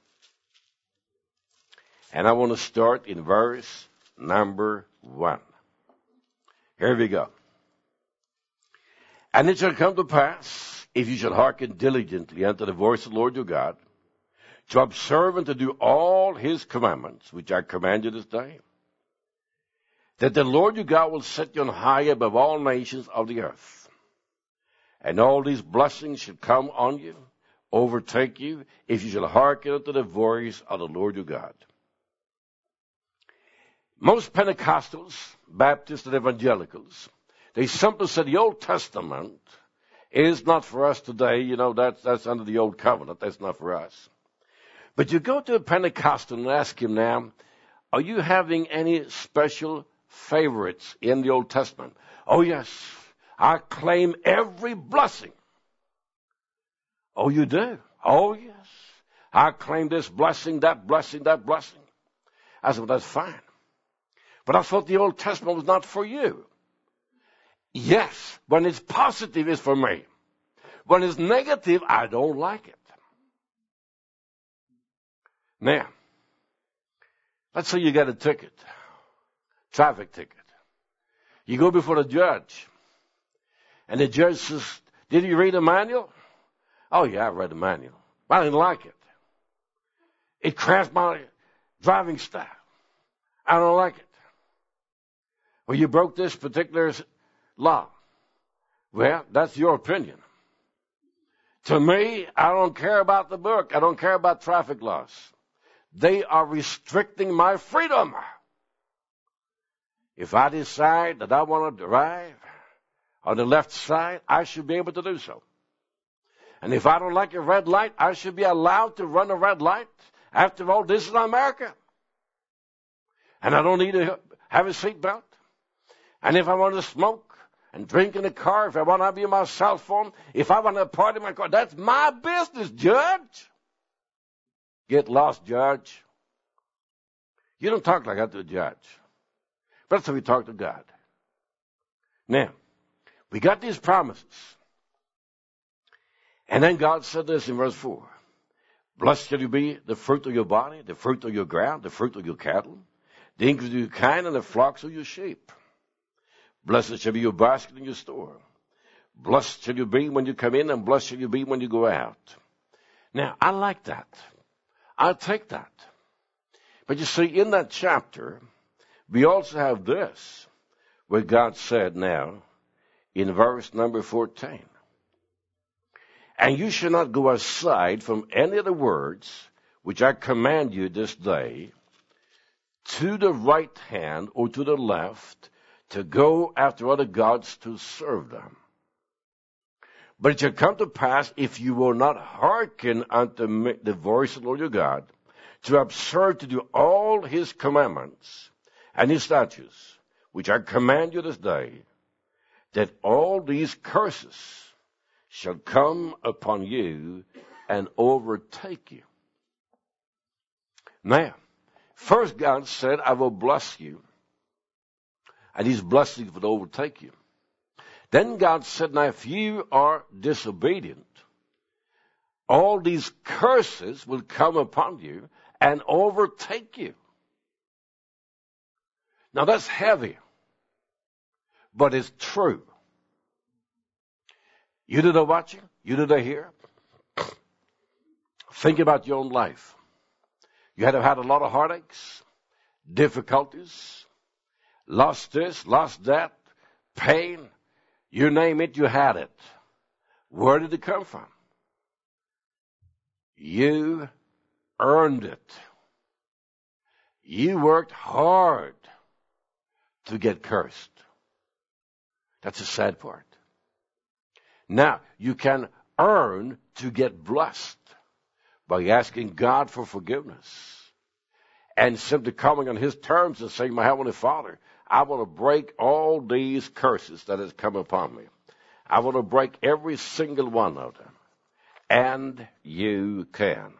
and I want to start in verse number 1. Here we go. And it shall come to pass, if you shall hearken diligently unto the voice of the Lord your God, to observe and to do all his commandments, which I command you this day, that the Lord your God will set you on high above all nations of the earth. And all these blessings shall come on you, overtake you, if you shall hearken unto the voice of the Lord your God. Most Pentecostals, Baptists, and Evangelicals, they simply said the Old Testament is not for us today. You know, that's under the Old Covenant. That's not for us. But you go to a Pentecostal and ask him now, are you having any special favorites in the Old Testament? Oh, yes. I claim every blessing. Oh, you do? Oh, yes. I claim this blessing, that blessing, that blessing. I said, well, that's fine. But I thought the Old Testament was not for you. Yes, when it's positive, it's for me. When it's negative, I don't like it. Now, let's say you get a ticket, traffic ticket. You go before the judge, and the judge says, did you read the manual? Oh, yeah, I read the manual. I didn't like it. It crashed my driving style. I don't like it. Well, you broke this particular law. Well, that's your opinion. To me, I don't care about the book. I don't care about traffic laws. They are restricting my freedom. If I decide that I want to drive on the left side, I should be able to do so. And if I don't like a red light, I should be allowed to run a red light. After all, this is America. And I don't need to have a seatbelt. And if I want to smoke and drink in the car, if I want to be on my cell phone, if I want to party in my car, that's my business, Judge. Get lost, Judge. You don't talk like that to a judge. But that's how we talk to God. Now, we got these promises. And then God said this in verse 4. Blessed shall you be the fruit of your body, the fruit of your ground, the fruit of your cattle, the increase of your kind, and the flocks of your sheep. Blessed shall be your basket and your store. Blessed shall you be when you come in, and blessed shall you be when you go out. Now, I like that. I'll take that. But you see, in that chapter, we also have this, where God said now, in verse number 14, and you shall not go aside from any of the words which I command you this day, to the right hand or to the left, to go after other gods to serve them. But it shall come to pass, if you will not hearken unto the voice of the Lord your God, to observe to do all his commandments and his statutes, which I command you this day, that all these curses shall come upon you and overtake you. Now, first God said, I will bless you, and these blessings would overtake you. Then God said, now if you are disobedient, all these curses will come upon you and overtake you. Now that's heavy, but it's true. You that are watching, you that are here, think about your own life. You have had a lot of heartaches, difficulties, lost this, lost that, pain, you name it, you had it. Where did it come from? You earned it. You worked hard to get cursed. That's the sad part. Now, you can earn to get blessed by asking God for forgiveness and simply coming on his terms and saying, my Heavenly Father, I want to break all these curses that has come upon me. I want to break every single one of them. And you can.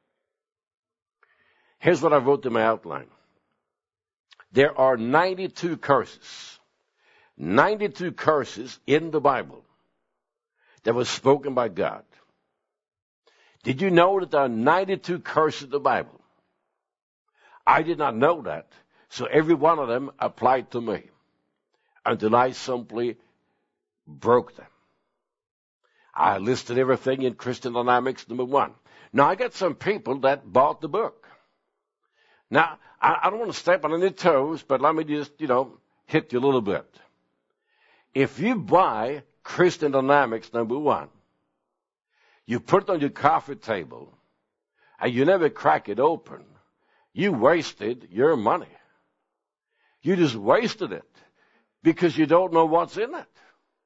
Here's what I wrote in my outline. There are 92 curses. 92 curses in the Bible that was spoken by God. Did you know that there are 92 curses in the Bible? I did not know that. So every one of them applied to me until I simply broke them. I listed everything in Christian Dynamics, number 1. Now, I got some people that bought the book. Now, I don't want to step on any toes, but let me just, hit you a little bit. If you buy Christian Dynamics #1, you put it on your coffee table, and you never crack it open, you wasted your money. You just wasted it because you don't know what's in it.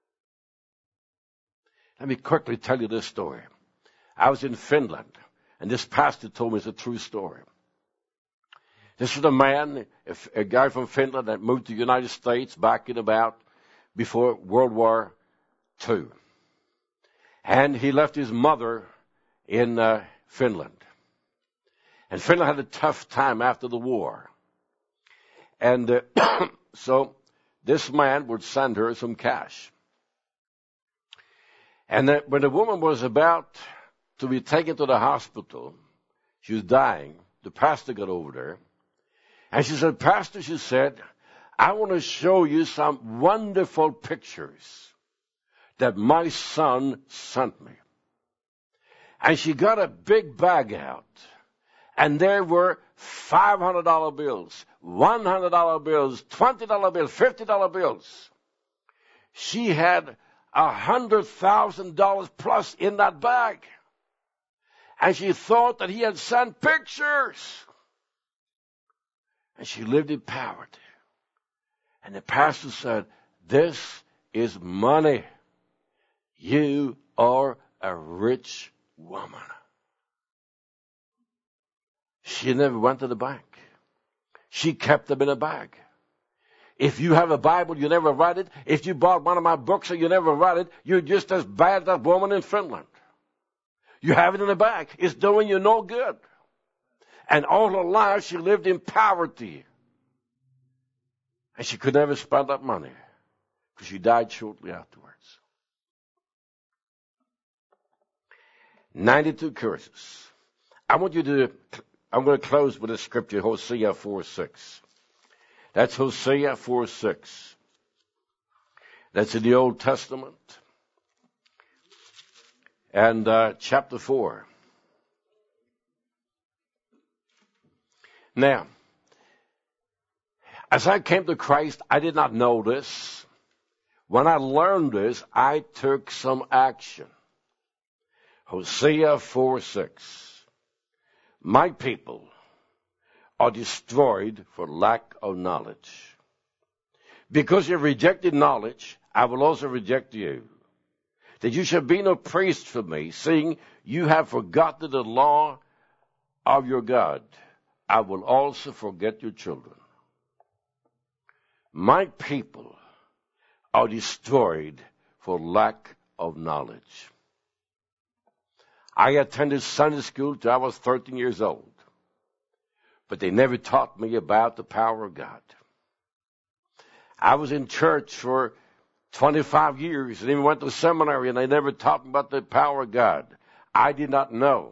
Let me quickly tell you this story. I was in Finland, and this pastor told me it's a true story. This is a man, a guy from Finland that moved to the United States back in about before World War II. And he left his mother in Finland. And Finland had a tough time after the war. And so this man would send her some cash. And when the woman was about to be taken to the hospital, she was dying, the pastor got over there. And she said, Pastor, she said, I want to show you some wonderful pictures that my son sent me. And she got a big bag out. And there were $500 bills, $100 bills, $20 bills, $50 bills. She had $100,000 plus in that bag. And she thought that he had sent pictures. And she lived in poverty. And the pastor said, this is money. You are a rich woman. She never went to the bank. She kept them in a bag. If you have a Bible, you never read it. If you bought one of my books and you never read it, you're just as bad as that woman in Finland. You have it in a bag. It's doing you no good. And all her life, she lived in poverty. And she could never spend that money because she died shortly afterwards. 92 curses. I'm going to close with a scripture, Hosea 4:6. That's Hosea 4:6. That's in the Old Testament. And chapter 4. Now, as I came to Christ, I did not know this. When I learned this, I took some action. Hosea 4:6. My people are destroyed for lack of knowledge. Because you rejected knowledge, I will also reject you. That you shall be no priest for me, seeing you have forgotten the law of your God. I will also forget your children. My people are destroyed for lack of knowledge. I attended Sunday school till I was 13 years old, but they never taught me about the power of God. I was in church for 25 years and even went to seminary, and they never taught me about the power of God. I did not know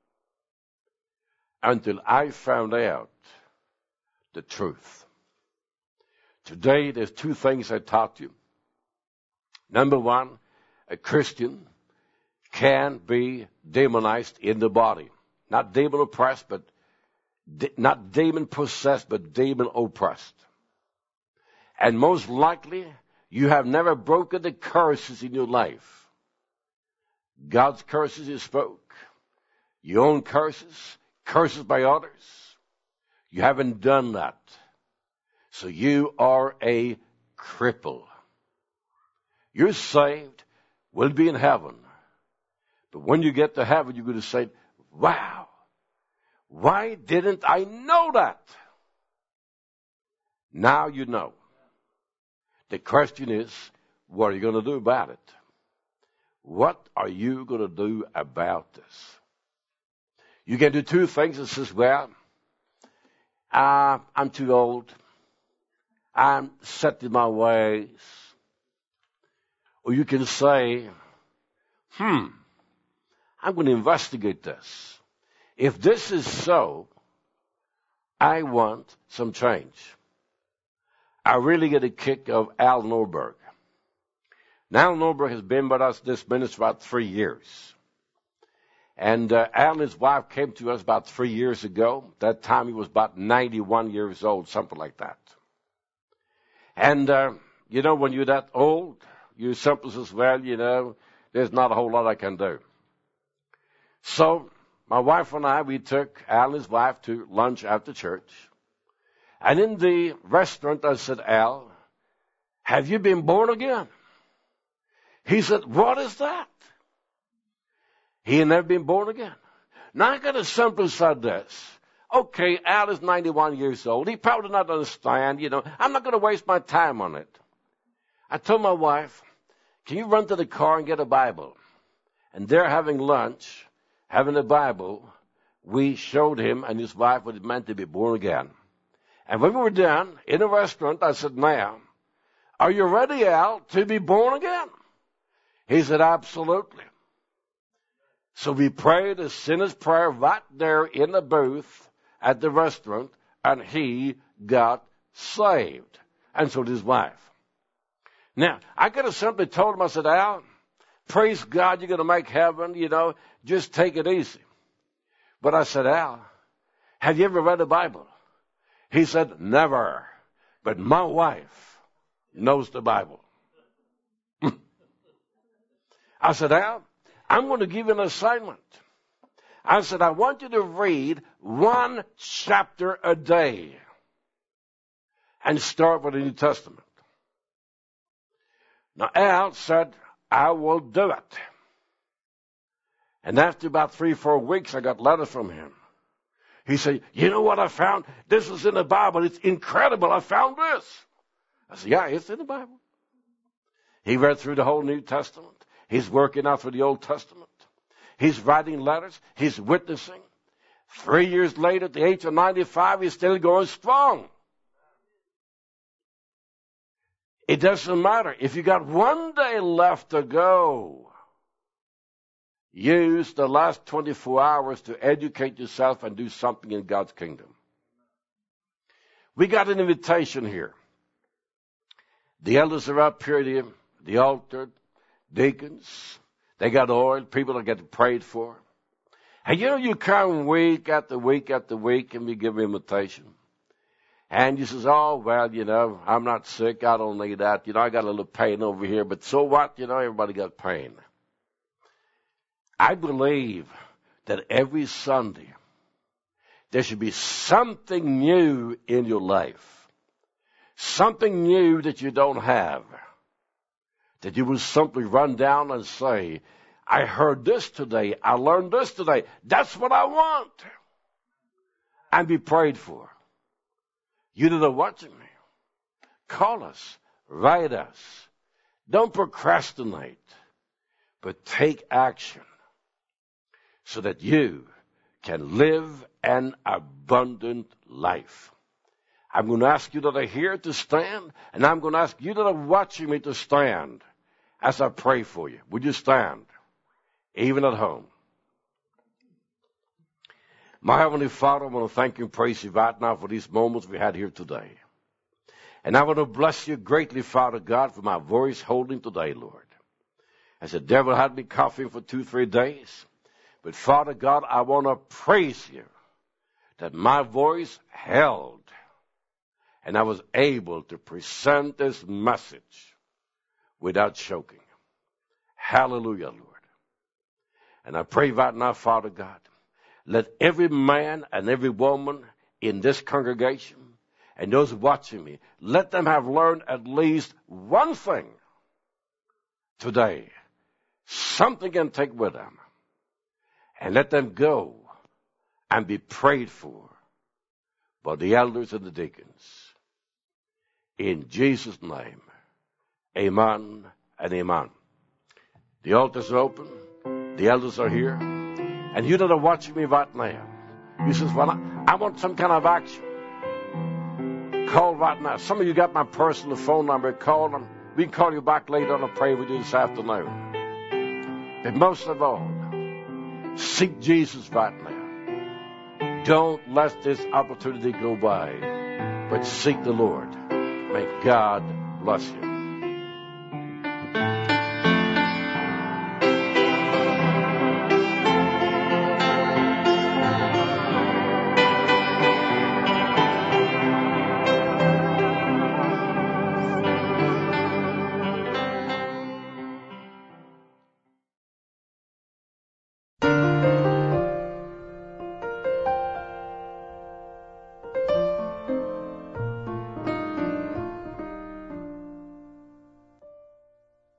until I found out the truth. Today, there's two things I taught you. Number one, a Christian can be demonized in the body. Not demon oppressed, but not demon possessed, but demon oppressed. And most likely, you have never broken the curses in your life. God's curses you spoke. Your own curses, curses by others. You haven't done that. So you are a cripple. You're saved, will be in heaven. But when you get to heaven, you're going to say, wow, why didn't I know that? Now you know. The question is, what are you going to do about it? What are you going to do about this? You can do two things. It says, well, I'm too old. I'm set in my ways. Or you can say, I'm going to investigate this. If this is so, I want some change. I really get a kick of Al Norberg. Now, Al Norberg has been with us, this ministry, about 3 years. And Al and his wife came to us about 3 years ago. That time he was about 91 years old, something like that. And, when you're that old, you simply says, well, there's not a whole lot I can do. So my wife and I, we took Al and his wife to lunch after church. And in the restaurant, I said, Al, have you been born again? He said, what is that? He had never been born again. Now, I got to simply say this. Okay, Al is 91 years old. He probably not understand, I'm not going to waste my time on it. I told my wife, can you run to the car and get a Bible? And they're having lunch, having a Bible. We showed him and his wife what it meant to be born again. And when we were done in a restaurant, I said, now, are you ready, Al, to be born again? He said, absolutely. So we prayed a sinner's prayer right there in the booth at the restaurant, and he got saved. And so did his wife. Now, I could have simply told him, I said, Al, praise God, you're going to make heaven, just take it easy. But I said, Al, have you ever read the Bible? He said, never. But my wife knows the Bible. I said, Al, I'm going to give you an assignment. I said, I want you to read 1 chapter a day and start with the New Testament. Now, Al said, I will do it. And after about 3-4 weeks, I got letters from him. He said, you know what I found? This is in the Bible. It's incredible. I found this. I said, yeah, it's in the Bible. He read through the whole New Testament. He's working out through the Old Testament. He's writing letters. He's witnessing. 3 years later, at the age of 95, he's still going strong. It doesn't matter. If you got 1 day left to go, use the last 24 hours to educate yourself and do something in God's kingdom. We got an invitation here. The elders are up here, the altar, deacons. They got oil, people that get prayed for. And you come week after week after week and we give invitation. And you says, oh, well, I'm not sick. I don't need that. I got a little pain over here. But so what? Everybody got pain. I believe that every Sunday there should be something new in your life. Something new that you don't have. That you will simply run down and say, I heard this today. I learned this today. That's what I want. And be prayed for. You that are watching me, call us, write us. Don't procrastinate, but take action so that you can live an abundant life. I'm going to ask you that are here to stand, and I'm going to ask you that are watching me to stand as I pray for you. Would you stand, even at home? My Heavenly Father, I want to thank you and praise you right now for these moments we had here today. And I want to bless you greatly, Father God, for my voice holding today, Lord. As the devil had me coughing for 2-3 days. But Father God, I want to praise you that my voice held and I was able to present this message without choking. Hallelujah, Lord. And I pray right now, Father God, let every man and every woman in this congregation and those watching me, let them have learned at least one thing today. Something can take with them. And let them go and be prayed for by the elders and the deacons. In Jesus' name, amen and amen. The altars are open. The elders are here. And you that are watching me right now, you says, well, I want some kind of action. Call right now. Some of you got my personal phone number. Call them. We can call you back later on and pray with you this afternoon. But most of all, seek Jesus right now. Don't let this opportunity go by, but seek the Lord. May God bless you.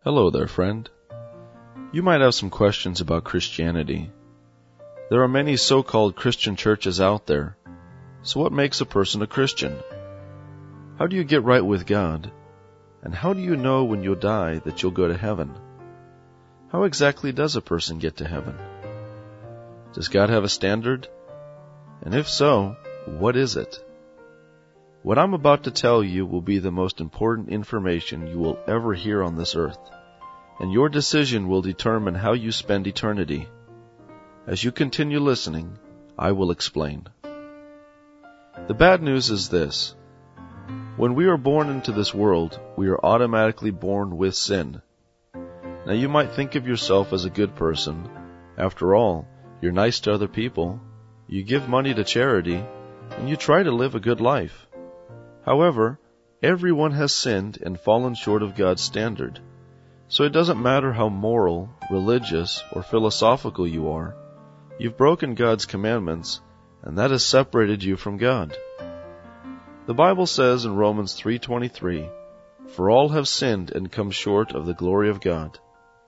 Hello there, friend. You might have some questions about Christianity. There are many so-called Christian churches out there. So what makes a person a Christian? How do you get right with God? And how do you know when you'll die that you'll go to heaven? How exactly does a person get to heaven? Does God have a standard? And if so, what is it? What I'm about to tell you will be the most important information you will ever hear on this earth, and your decision will determine how you spend eternity. As you continue listening, I will explain. The bad news is this. When we are born into this world, we are automatically born with sin. Now you might think of yourself as a good person. After all, you're nice to other people, you give money to charity, and you try to live a good life. However, everyone has sinned and fallen short of God's standard. So it doesn't matter how moral, religious, or philosophical you are. You've broken God's commandments, and that has separated you from God. The Bible says in Romans 3:23, "For all have sinned and come short of the glory of God."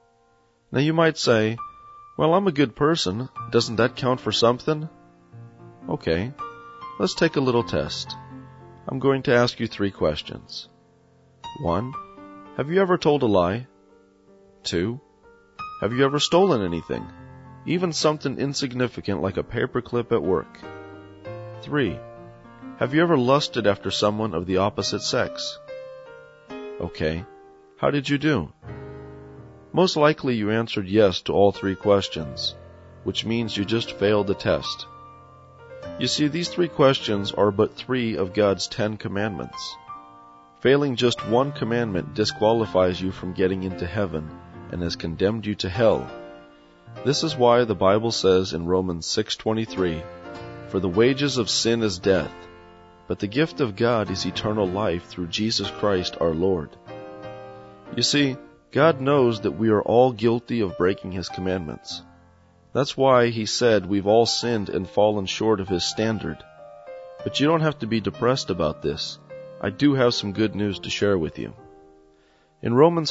Now you might say, "Well, I'm a good person. Doesn't that count for something?" Okay, let's take a little test. I'm going to ask you 3 questions. 1. Have you ever told a lie? 2. Have you ever stolen anything? Even something insignificant like a paperclip at work? 3. Have you ever lusted after someone of the opposite sex? Okay, how did you do? Most likely you answered yes to all 3 questions, which means you just failed the test. You see, these 3 questions are but 3 of God's 10 commandments. Failing just one commandment disqualifies you from getting into heaven and has condemned you to hell. This is why the Bible says in Romans 6:23, "For the wages of sin is death, but the gift of God is eternal life through Jesus Christ our Lord." You see, God knows that we are all guilty of breaking His commandments. That's why He said we've all sinned and fallen short of His standard. But you don't have to be depressed about this. I do have some good news to share with you. In Romans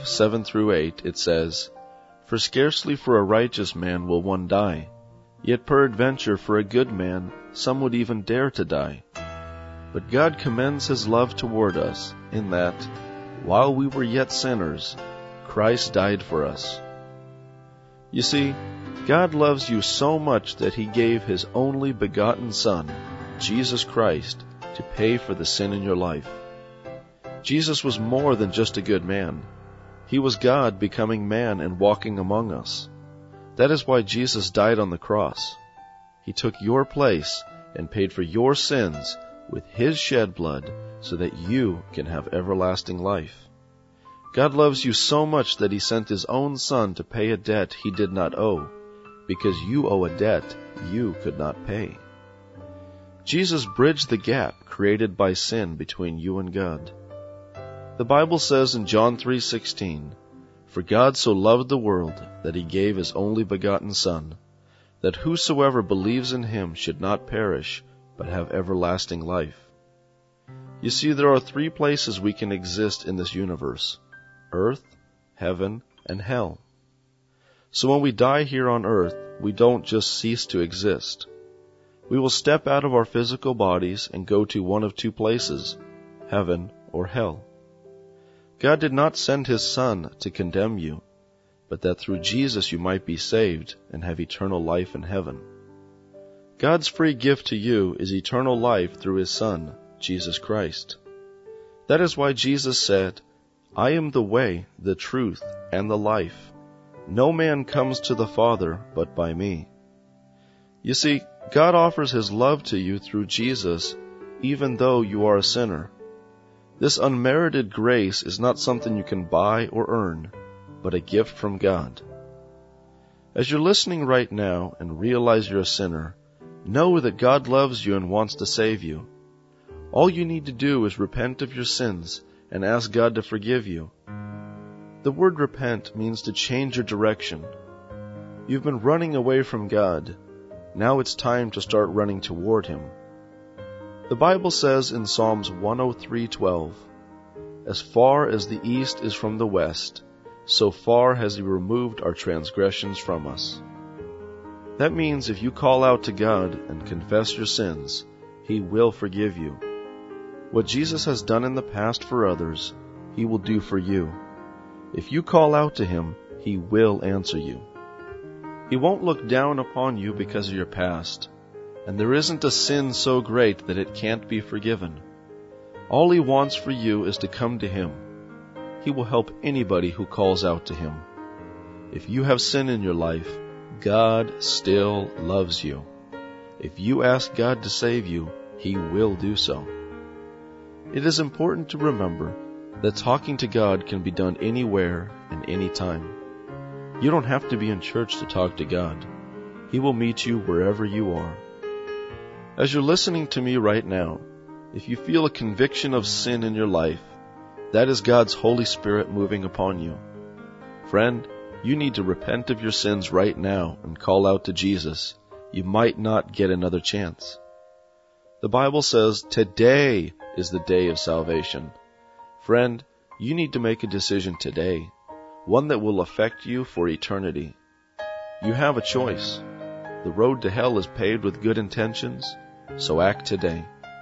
5:7-8, it says, "For scarcely for a righteous man will one die, yet peradventure for a good man some would even dare to die. But God commends His love toward us, in that, while we were yet sinners, Christ died for us." You see, God loves you so much that He gave His only begotten Son, Jesus Christ, to pay for the sin in your life. Jesus was more than just a good man. He was God becoming man and walking among us. That is why Jesus died on the cross. He took your place and paid for your sins with His shed blood so that you can have everlasting life. God loves you so much that He sent His own Son to pay a debt He did not owe, because you owe a debt you could not pay. Jesus bridged the gap created by sin between you and God. The Bible says in John 3:16, "For God so loved the world that He gave His only begotten Son, that whosoever believes in Him should not perish, but have everlasting life." You see, there are 3 places we can exist in this universe: earth, heaven, and hell. So when we die here on earth, we don't just cease to exist. We will step out of our physical bodies and go to one of 2 places, heaven or hell. God did not send His Son to condemn you, but that through Jesus you might be saved and have eternal life in heaven. God's free gift to you is eternal life through His Son, Jesus Christ. That is why Jesus said, "I am the way, the truth, and the life. No man comes to the Father but by me." You see, God offers His love to you through Jesus, even though you are a sinner. This unmerited grace is not something you can buy or earn, but a gift from God. As you're listening right now and realize you're a sinner, know that God loves you and wants to save you. All you need to do is repent of your sins and ask God to forgive you. The word repent means to change your direction. You've been running away from God. Now it's time to start running toward Him. The Bible says in Psalms 103:12, "As far as the east is from the west, so far has He removed our transgressions from us. That means if you call out to God and confess your sins, He will forgive you. What Jesus has done in the past for others, He will do for you. If you call out to Him, He will answer you. He won't look down upon you because of your past, and there isn't a sin so great that it can't be forgiven. All He wants for you is to come to Him. He will help anybody who calls out to Him. If you have sin in your life, God still loves you. If you ask God to save you, He will do so. It is important to remember that talking to God can be done anywhere and anytime. You don't have to be in church to talk to God. He will meet you wherever you are. As you're listening to me right now, if you feel a conviction of sin in your life, that is God's Holy Spirit moving upon you. Friend, you need to repent of your sins right now and call out to Jesus. You might not get another chance. The Bible says today is the day of salvation. Friend, you need to make a decision today, one that will affect you for eternity. You have a choice. The road to hell is paved with good intentions, so act today.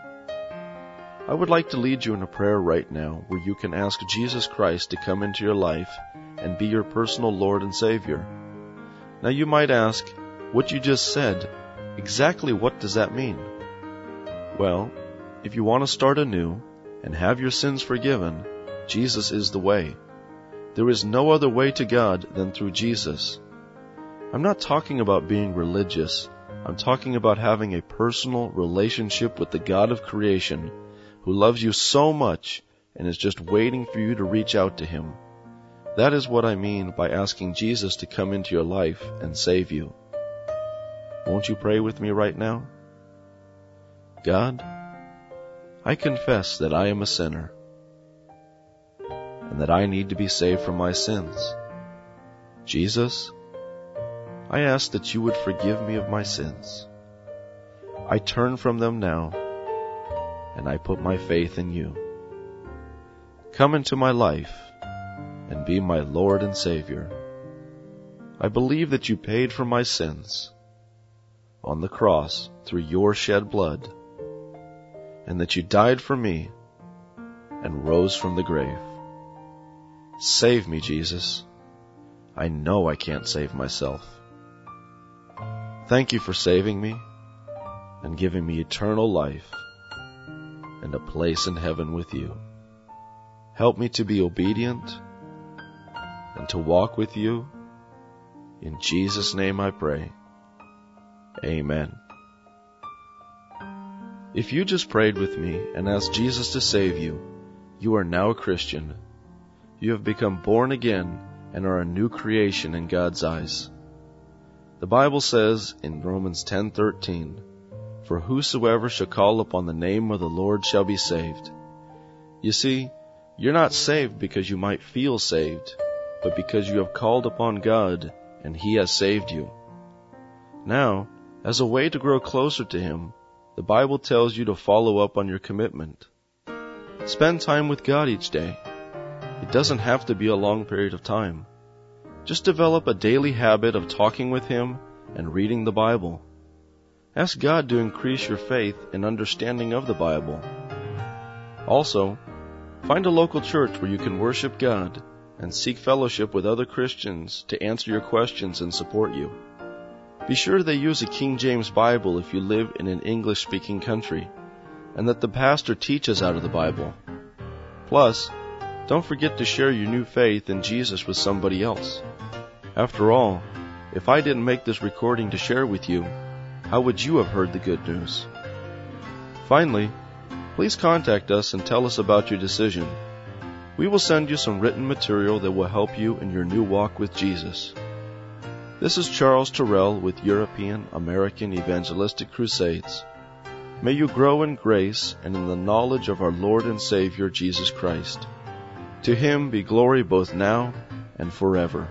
I would like to lead you in a prayer right now where you can ask Jesus Christ to come into your life and be your personal Lord and Savior. Now you might ask, what you just said, exactly what does that mean? Well, if you want to start anew and have your sins forgiven, Jesus is the way. There is no other way to God than through Jesus. I'm not talking about being religious. I'm talking about having a personal relationship with the God of creation who loves you so much and is just waiting for you to reach out to Him. That is what I mean by asking Jesus to come into your life and save you. Won't you pray with me right now? God, I confess that I am a sinner and that I need to be saved from my sins. Jesus, I ask that you would forgive me of my sins. I turn from them now, and I put my faith in you. Come into my life and be my Lord and Savior. I believe that you paid for my sins on the cross through your shed blood, and that you died for me and rose from the grave. Save me, Jesus. I know I can't save myself. Thank you for saving me and giving me eternal life and a place in heaven with you. Help me to be obedient and to walk with you. In Jesus' name I pray. Amen. If you just prayed with me and asked Jesus to save you, you are now a Christian. You have become born again and are a new creation in God's eyes. The Bible says in Romans 10:13, "For whosoever shall call upon the name of the Lord shall be saved." You see, you're not saved because you might feel saved, but because you have called upon God and He has saved you. Now, as a way to grow closer to Him, the Bible tells you to follow up on your commitment. Spend time with God each day. It doesn't have to be a long period of time. Just develop a daily habit of talking with Him and reading the Bible. Ask God to increase your faith and understanding of the Bible. Also, find a local church where you can worship God and seek fellowship with other Christians to answer your questions and support you. Be sure they use a King James Bible if you live in an English-speaking country, and that the pastor teaches out of the Bible. Plus, don't forget to share your new faith in Jesus with somebody else. After all, if I didn't make this recording to share with you, how would you have heard the good news? Finally, please contact us and tell us about your decision. We will send you some written material that will help you in your new walk with Jesus. This is Charles Terrell with European American Evangelistic Crusades. May you grow in grace and in the knowledge of our Lord and Savior Jesus Christ. To Him be glory both now and forever.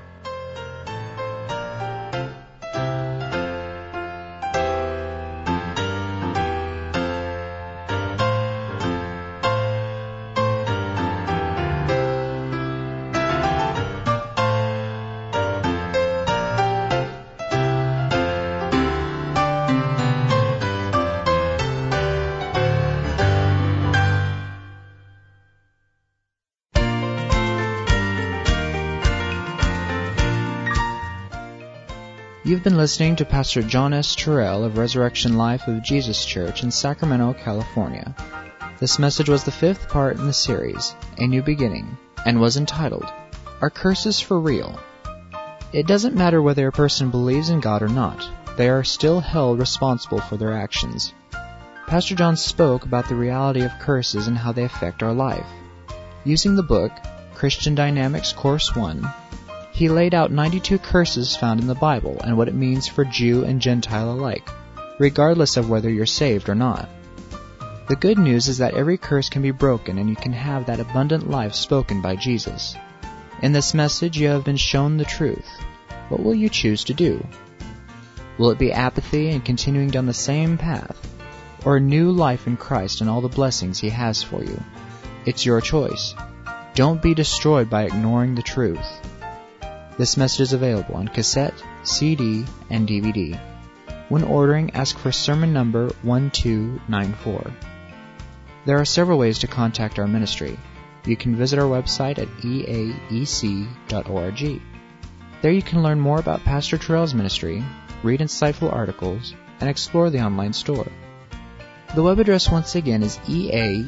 You've been listening to Pastor John S. Terrell of Resurrection Life of Jesus Church in Sacramento, California. This message was the 5th part in the series, A New Beginning, and was entitled, Are Curses for Real? It doesn't matter whether a person believes in God or not. They are still held responsible for their actions. Pastor John spoke about the reality of curses and how they affect our life. Using the book, Christian Dynamics Course 1, he laid out 92 curses found in the Bible and what it means for Jew and Gentile alike, regardless of whether you're saved or not. The good news is that every curse can be broken and you can have that abundant life spoken by Jesus. In this message, you have been shown the truth. What will you choose to do? Will it be apathy and continuing down the same path, or a new life in Christ and all the blessings He has for you? It's your choice. Don't be destroyed by ignoring the truth. This message is available on cassette, CD, and DVD. When ordering, ask for sermon number 1294. There are several ways to contact our ministry. You can visit our website at eaec.org. There you can learn more about Pastor Terrell's ministry, read insightful articles, and explore the online store. The web address once again is eaec.org.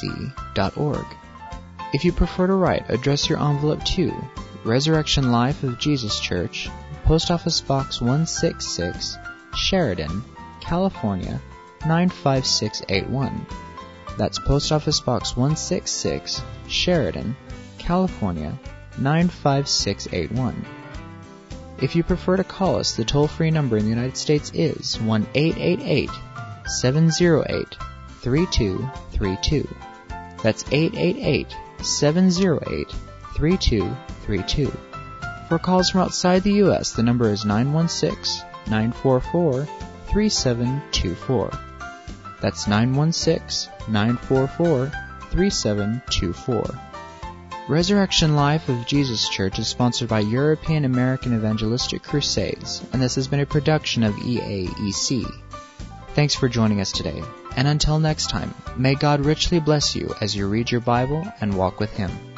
If you prefer to write, address your envelope to Resurrection Life of Jesus Church, Post Office Box 166, Sheridan, California, 95681. That's Post Office Box 166, Sheridan, California, 95681. If you prefer to call us, the toll-free number in the United States is 1-888-708-3232. That's 888-708-3232. For calls from outside the U.S., the number is 916-944-3724. That's 916-944-3724. Resurrection Life of Jesus Church is sponsored by European American Evangelistic Crusades, and this has been a production of EAEC. Thanks for joining us today, and until next time, may God richly bless you as you read your Bible and walk with Him.